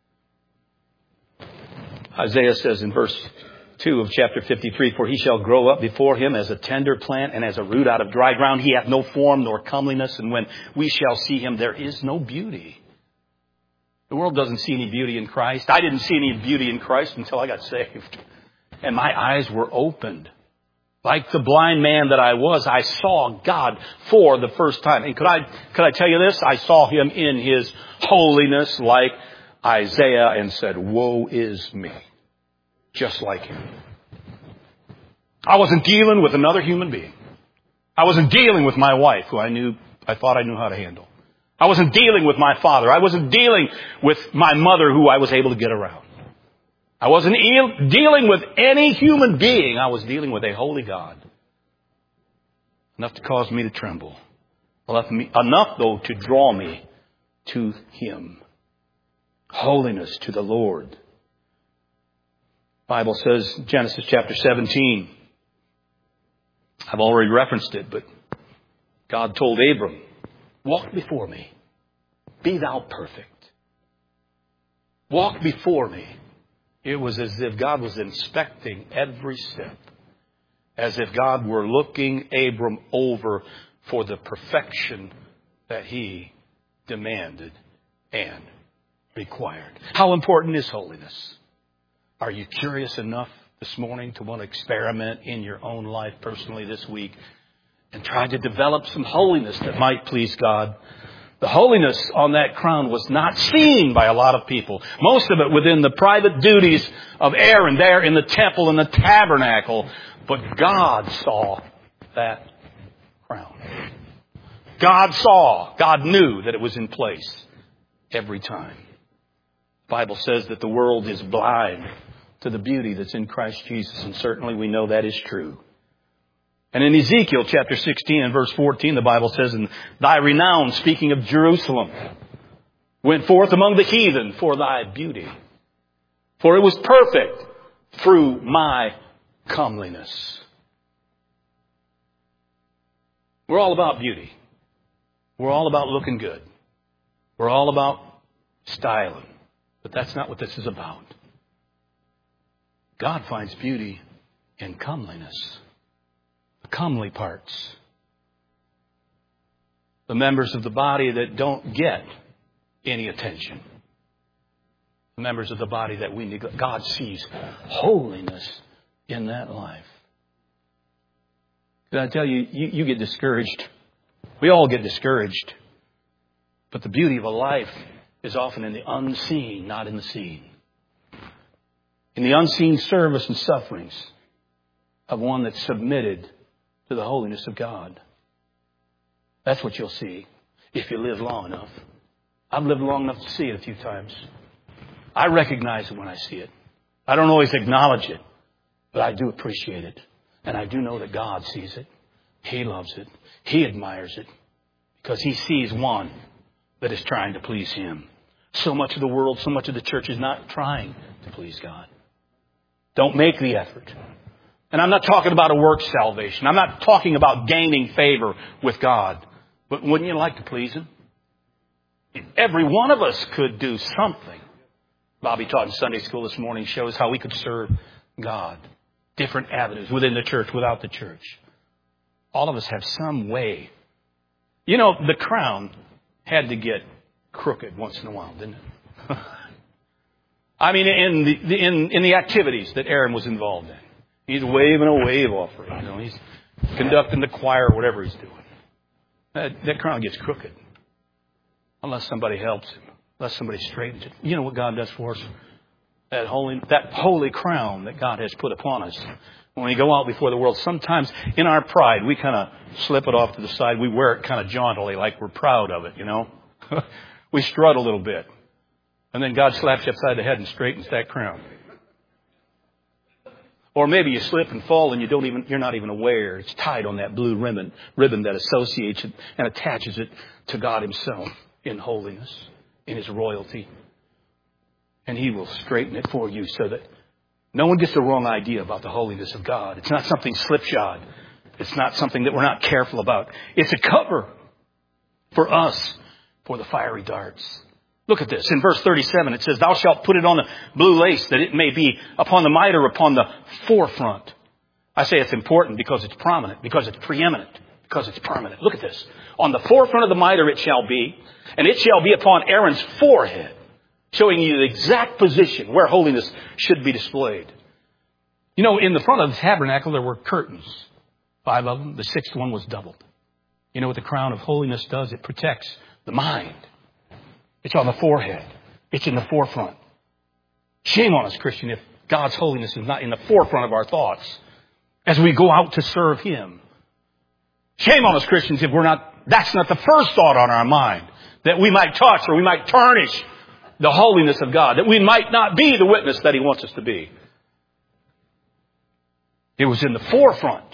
Isaiah says in verse two of chapter fifty-three, "For he shall grow up before him as a tender plant and as a root out of dry ground. He hath no form nor comeliness, and when we shall see him, there is no beauty." The world doesn't see any beauty in Christ. I didn't see any beauty in Christ until I got saved. And my eyes were opened. Like the blind man that I was, I saw God for the first time. And could I, could I tell you this? I saw Him in His holiness like Isaiah and said, "Woe is me." Just like Him. I wasn't dealing with another human being. I wasn't dealing with my wife, who I knew, I thought I knew how to handle. I wasn't dealing with my father. I wasn't dealing with my mother, who I was able to get around. I wasn't e- dealing with any human being. I was dealing with a holy God. Enough to cause me to tremble. Enough, me, enough though, to draw me to Him. Holiness to the Lord. The Bible says, Genesis chapter seventeen. I've already referenced it, but God told Abram, "Walk before me. Be thou perfect." Walk before me. It was as if God was inspecting every step. As if God were looking Abram over for the perfection that He demanded and required. How important is holiness? Are you curious enough this morning to want to experiment in your own life personally this week and tried to develop some holiness that might please God. The holiness on that crown was not seen by a lot of people. Most of it within the private duties of Aaron there in the temple and the tabernacle. But God saw that crown. God saw, God knew that it was in place every time. The Bible says that the world is blind to the beauty that's in Christ Jesus, and certainly we know that is true. And in Ezekiel chapter sixteen and verse fourteen, the Bible says, "And thy renown," speaking of Jerusalem, "went forth among the heathen for thy beauty. For it was perfect through my comeliness." We're all about beauty. We're all about looking good. We're all about styling. But that's not what this is about. God finds beauty in comeliness. The comely parts. The members of the body that don't get any attention. The members of the body that we neglect. God sees holiness in that life. Can I tell you, you, you get discouraged. We all get discouraged. But the beauty of a life is often in the unseen, not in the seen. In the unseen service and sufferings of one that's submitted to the holiness of God. That's what you'll see if you live long enough. I've lived long enough to see it a few times. I recognize it when I see it. I don't always acknowledge it, but I do appreciate it. And I do know that God sees it. He loves it. He admires it because He sees one that is trying to please Him. So much of the world, so much of the church is not trying to please God. Don't make the effort. And I'm not talking about a work salvation. I'm not talking about gaining favor with God. But wouldn't you like to please Him? Every one of us could do something. Bobby taught in Sunday school this morning, shows how we could serve God. Different avenues within the church, without the church. All of us have some way. You know, the crown had to get crooked once in a while, didn't it? I mean, in the, in, in the activities that Aaron was involved in. He's waving a wave offering. You know, he's conducting the choir or whatever he's doing. That, that crown gets crooked. Unless somebody helps him. Unless somebody straightens it. You know what God does for us? That holy, that holy crown that God has put upon us. When we go out before the world, sometimes in our pride, we kind of slip it off to the side. We wear it kind of jauntily, like we're proud of it, you know. We strut a little bit. And then God slaps you upside the head and straightens that crown. Or maybe you slip and fall and you don't even, you're not even aware. It's tied on that blue ribbon, ribbon that associates it and attaches it to God Himself in holiness, in His royalty. And He will straighten it for you so that no one gets the wrong idea about the holiness of God. It's not something slipshod. It's not something that we're not careful about. It's a cover for us for the fiery darts. Look at this. In verse thirty-seven, it says, "Thou shalt put it on the blue lace, that it may be upon the mitre, upon the forefront." I say it's important because it's prominent, because it's preeminent, because it's permanent. Look at this. "On the forefront of the mitre it shall be, and it shall be upon Aaron's forehead," showing you the exact position where holiness should be displayed. You know, in the front of the tabernacle there were curtains. Five of them. The sixth one was doubled. You know what the crown of holiness does? It protects the mind. It's on the forehead. It's in the forefront. Shame on us, Christian, if God's holiness is not in the forefront of our thoughts as we go out to serve Him. Shame on us, Christians, if we're not, that's not the first thought on our mind, that we might touch or we might tarnish the holiness of God, that we might not be the witness that He wants us to be. It was in the forefront.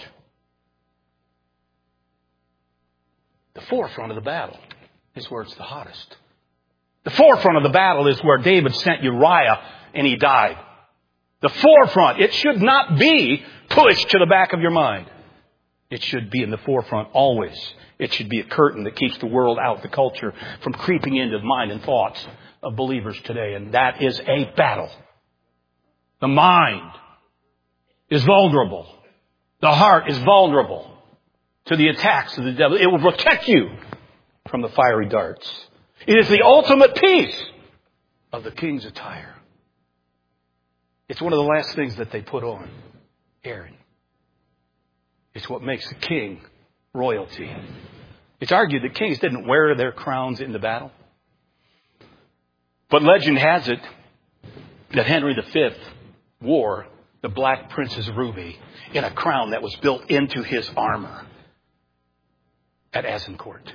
The forefront of the battle is where it's the hottest. The forefront of the battle is where David sent Uriah and he died. The forefront, it should not be pushed to the back of your mind. It should be in the forefront always. It should be a curtain that keeps the world out, the culture, from creeping into the mind and thoughts of believers today. And that is a battle. The mind is vulnerable. The heart is vulnerable to the attacks of the devil. It will protect you from the fiery darts. It is the ultimate piece of the king's attire. It's one of the last things that they put on Aaron. It's what makes the king royalty. It's argued that kings didn't wear their crowns into battle. But legend has it that Henry the Fifth wore the Black Prince's ruby in a crown that was built into his armor at Azincourt.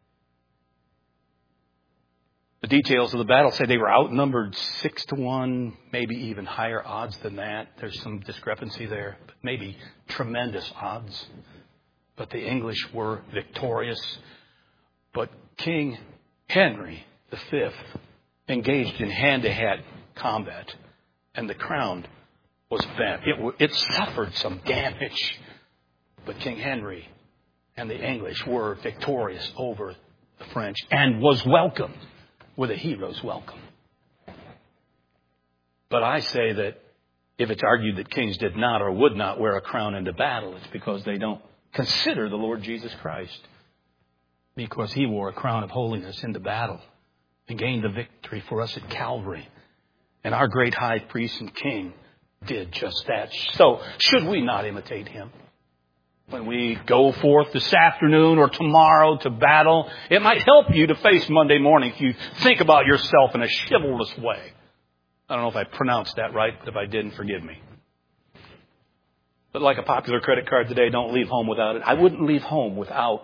The details of the battle say they were outnumbered six to one, maybe even higher odds than that. There's some discrepancy there, but maybe tremendous odds. But the English were victorious. But King Henry the Fifth engaged in hand-to-hand combat, and the crown was bent. It, it suffered some damage. But King Henry and the English were victorious over the French and was welcomed with a hero's welcome. But I say that if it's argued that kings did not or would not wear a crown into battle, it's because they don't consider the Lord Jesus Christ. Because he wore a crown of holiness into battle and gained the victory for us at Calvary. And our great high priest and king did just that. So should we not imitate him? When we go forth this afternoon or tomorrow to battle, it might help you to face Monday morning if you think about yourself in a chivalrous way. I don't know if I pronounced that right, but if I didn't, forgive me. But like a popular credit card today, don't leave home without it. I wouldn't leave home without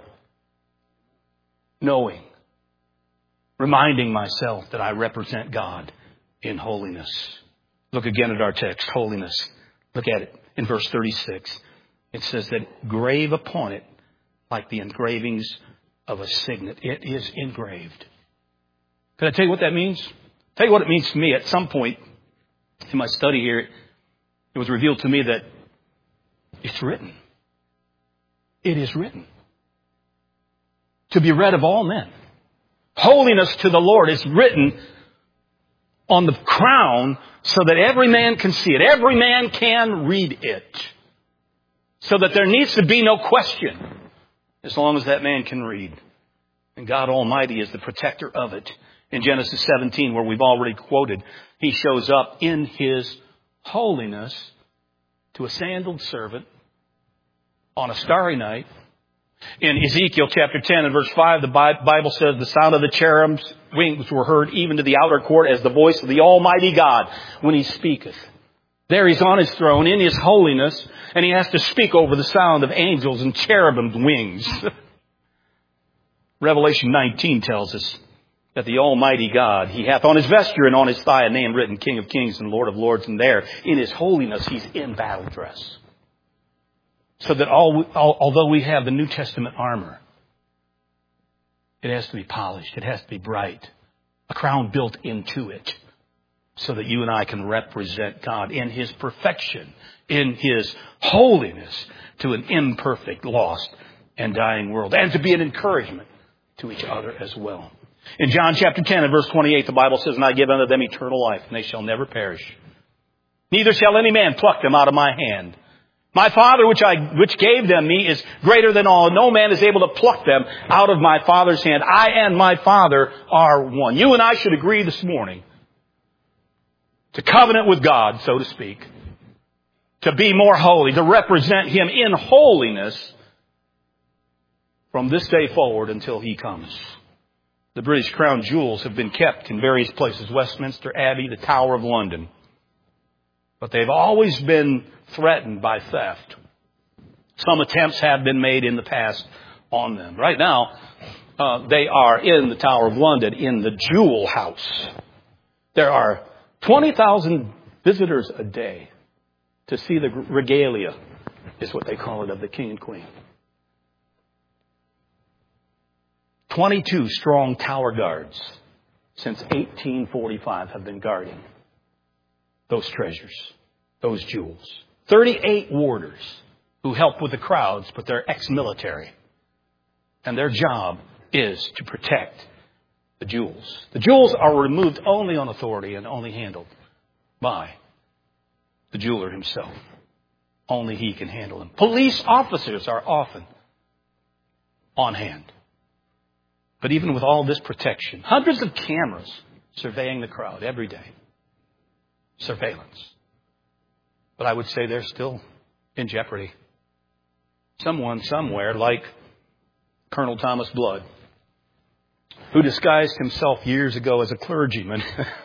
knowing, reminding myself that I represent God in holiness. Look again at our text, holiness. Look at it in verse thirty-six. It says that grave upon it like the engravings of a signet. It is engraved. Can I tell you what that means? Tell you what it means to me. At some point in my study here, it was revealed to me that it's written. It is written. To be read of all men. Holiness to the Lord is written on the crown so that every man can see it. Every man can read it. So that there needs to be no question as long as that man can read. And God Almighty is the protector of it. In Genesis seventeen, where we've already quoted, he shows up in his holiness to a sandaled servant on a starry night. In Ezekiel chapter ten and verse five, the Bible says the sound of the cherub's wings were heard even to the outer court as the voice of the Almighty God when he speaketh. There he's on his throne in his holiness, and he has to speak over the sound of angels and cherubim's wings. Revelation nineteen tells us that the Almighty God, he hath on his vesture and on his thigh a name written, King of Kings and Lord of Lords, and there in his holiness he's in battle dress. So that all, all, although we have the New Testament armor, it has to be polished, it has to be bright, a crown built into it. So that you and I can represent God in his perfection, in his holiness to an imperfect, lost, and dying world. And to be an encouragement to each other as well. In John chapter ten and verse twenty-eight, the Bible says, and I give unto them eternal life, and they shall never perish. Neither shall any man pluck them out of my hand. My Father, which I which gave them me, is greater than all. No man is able to pluck them out of my Father's hand. I and my Father are one. You and I should agree this morning to covenant with God, so to speak, to be more holy, to represent him in holiness from this day forward until he comes. The British Crown jewels have been kept in various places, Westminster Abbey, the Tower of London. But they've always been threatened by theft. Some attempts have been made in the past on them. Right now, uh, they are in the Tower of London, in the Jewel House. There are twenty thousand visitors a day to see the regalia, is what they call it, of the King and Queen. twenty-two strong tower guards since eighteen forty-five have been guarding those treasures, those jewels. thirty-eight warders who help with the crowds, but they're ex-military. And their job is to protect the jewels. The jewels are removed only on authority and only handled by the jeweler himself. Only he can handle them. Police officers are often on hand. But even with all this protection, hundreds of cameras surveying the crowd every day. Surveillance. But I would say they're still in jeopardy. Someone somewhere, like Colonel Thomas Blood, who disguised himself years ago as a clergyman.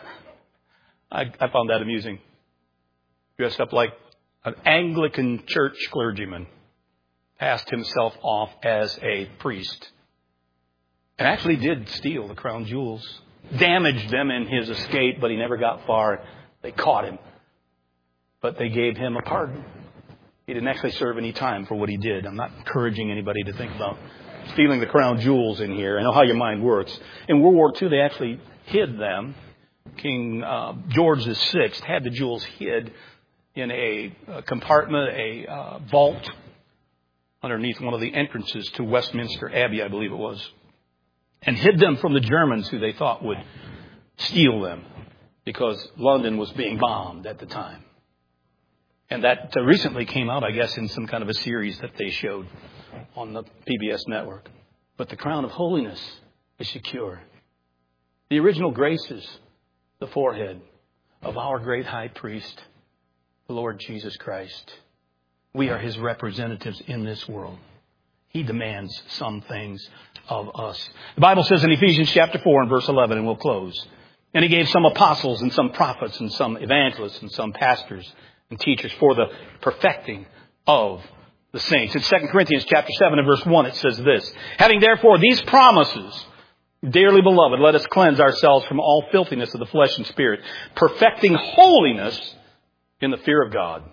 I, I found that amusing. Dressed up like an Anglican church clergyman, passed himself off as a priest, and actually did steal the crown jewels, damaged them in his escape, but he never got far. They caught him, but they gave him a pardon. He didn't actually serve any time for what he did. I'm not encouraging anybody to think about stealing the crown jewels in here. I know how your mind works. In World War Two, they actually hid them. King uh, George the Sixth had the jewels hid in a, a compartment, a uh, vault, underneath one of the entrances to Westminster Abbey, I believe it was, and hid them from the Germans who they thought would steal them because London was being bombed at the time. And that uh, recently came out, I guess, in some kind of a series that they showed on the P B S network. But the crown of holiness is secure. The original graces, the forehead of our great high priest, the Lord Jesus Christ. We are his representatives in this world. He demands some things of us. The Bible says in Ephesians chapter four and verse eleven, and we'll close, and he gave some apostles and some prophets and some evangelists and some pastors and teachers for the perfecting of the saints. In Second Corinthians chapter seven and verse one, it says this, having therefore these promises, dearly beloved, let us cleanse ourselves from all filthiness of the flesh and spirit, perfecting holiness in the fear of God.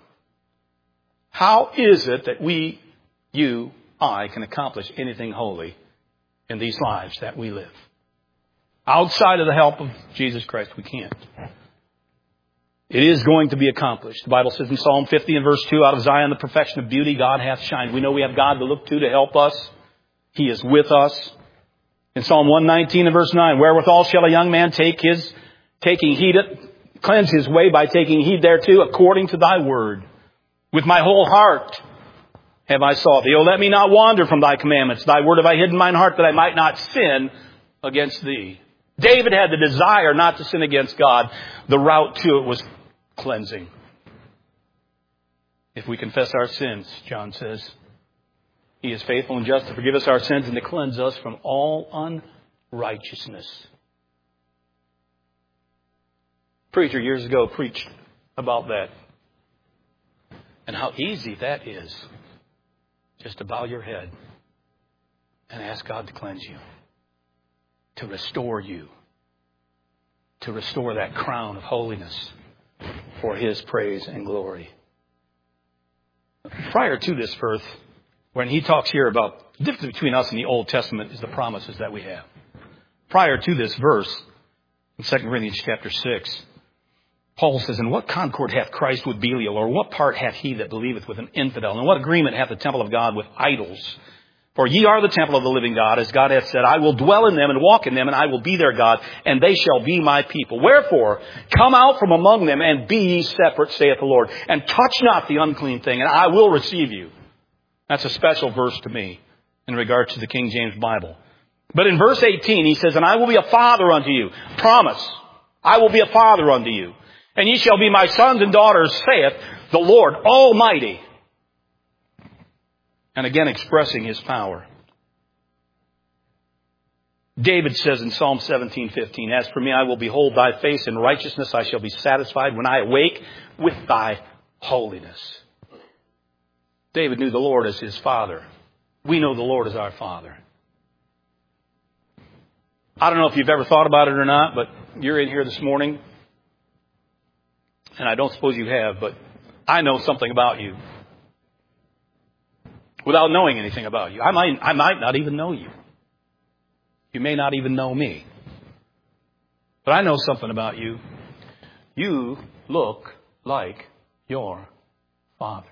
How is it that we, you, I, can accomplish anything holy in these lives that we live? Outside of the help of Jesus Christ, we can't. It is going to be accomplished. The Bible says in Psalm fifty and verse two, out of Zion the perfection of beauty God hath shined. We know we have God to look to to help us. He is with us. In Psalm one nineteen and verse nine, wherewithal shall a young man take his, taking heed, cleanse his way by taking heed thereto, according to thy word. With my whole heart have I sought thee. O let me not wander from thy commandments. Thy word have I hid in mine heart, that I might not sin against thee. David had the desire not to sin against God. The route to it was cleansing. If we confess our sins, John says, he is faithful and just to forgive us our sins and to cleanse us from all unrighteousness. Preacher years ago preached about that. And how easy that is. Just to bow your head and ask God to cleanse you. To restore you. To restore that crown of holiness for his praise and glory. Prior to this verse, when he talks here about the difference between us and the Old Testament is the promises that we have. Prior to this verse, in Second Corinthians chapter six, Paul says, and what concord hath Christ with Belial, or what part hath he that believeth with an infidel? And what agreement hath the temple of God with idols? For ye are the temple of the living God, as God hath said, I will dwell in them and walk in them, and I will be their God, and they shall be my people. Wherefore, come out from among them, and be ye separate, saith the Lord, and touch not the unclean thing, and I will receive you. That's a special verse to me in regard to the King James Bible. But in verse eighteen, he says, and I will be a father unto you. Promise, I will be a father unto you. And ye shall be my sons and daughters, saith the Lord Almighty. And again expressing his power. David says in Psalm seventeen fifteen, as for me, I will behold thy face in righteousness. I shall be satisfied when I awake with thy holiness. David knew the Lord as his father. We know the Lord as our Father. I don't know if you've ever thought about it or not, but you're in here this morning. And I don't suppose you have, but I know something about you. Without knowing anything about you. I might, I might not even know you. You may not even know me. But I know something about you. You look like your Father.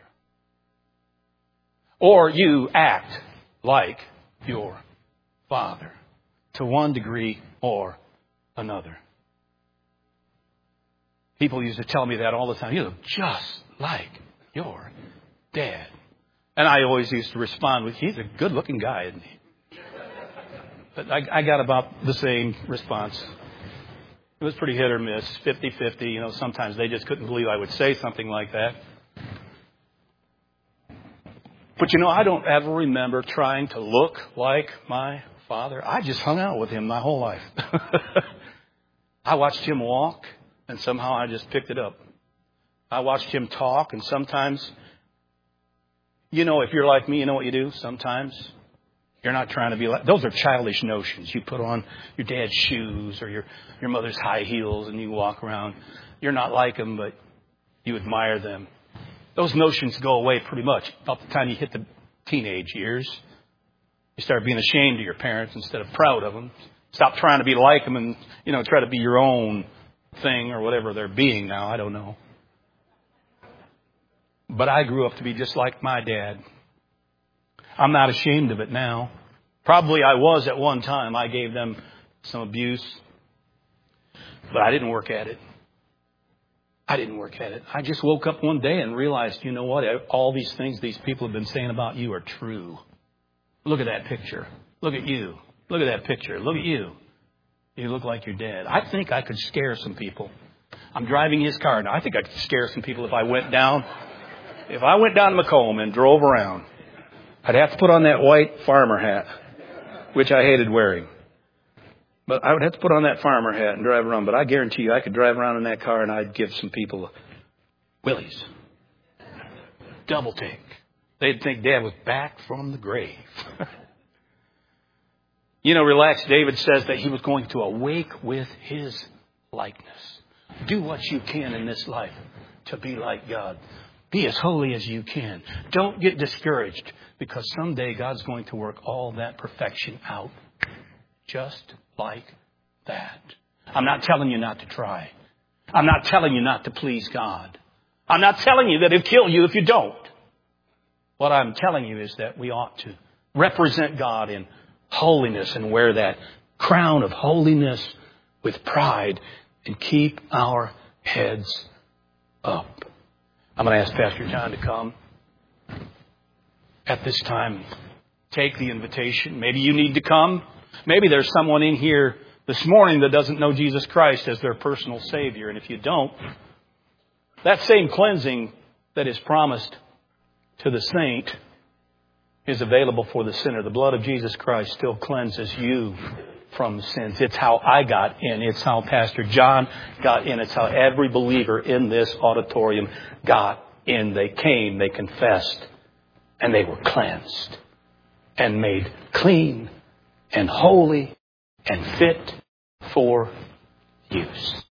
Or you act like your Father. To one degree or another. People used to tell me that all the time. You look just like your dad. And I always used to respond with, he's a good looking guy, isn't he? But I, I got about the same response. It was pretty hit or miss, fifty-fifty. You know, sometimes they just couldn't believe I would say something like that. But you know, I don't ever remember trying to look like my father. I just hung out with him my whole life. I watched him walk, and somehow I just picked it up. I watched him talk, and sometimes, you know, if you're like me, you know what you do? Sometimes you're not trying to be like... Those are childish notions. You put on your dad's shoes or your, your mother's high heels and you walk around. You're not like them, but you admire them. Those notions go away pretty much about the time you hit the teenage years. You start being ashamed of your parents instead of proud of them. Stop trying to be like them and, you know, try to be your own thing or whatever they're being now. I don't know. But I grew up to be just like my dad. I'm not ashamed of it now. Probably I was at one time. I gave them some abuse. But I didn't work at it. I didn't work at it. I just woke up one day and realized, you know what? All these things these people have been saying about you are true. Look at that picture. Look at you. Look at that picture. Look at you. You look like your dad. I think I could scare some people. I'm driving his car now. I think I could scare some people if I went down. If I went down to Macomb and drove around, I'd have to put on that white farmer hat, which I hated wearing. But I would have to put on that farmer hat and drive around. But I guarantee you I could drive around in that car and I'd give some people willies. Double take. They'd think Dad was back from the grave. You know, relax. David says that he was going to awake with his likeness. Do what you can in this life to be like God. Be as holy as you can. Don't get discouraged because someday God's going to work all that perfection out just like that. I'm not telling you not to try. I'm not telling you not to please God. I'm not telling you that He'll kill you if you don't. What I'm telling you is that we ought to represent God in holiness and wear that crown of holiness with pride and keep our heads up. I'm going to ask Pastor John to come at this time. Take the invitation. Maybe you need to come. Maybe there's someone in here this morning that doesn't know Jesus Christ as their personal Savior. And if you don't, that same cleansing that is promised to the saint is available for the sinner. The blood of Jesus Christ still cleanses you from sins. It's how I got in. It's how Pastor John got in. It's how every believer in this auditorium got in. They came, they confessed, and they were cleansed and made clean and holy and fit for use.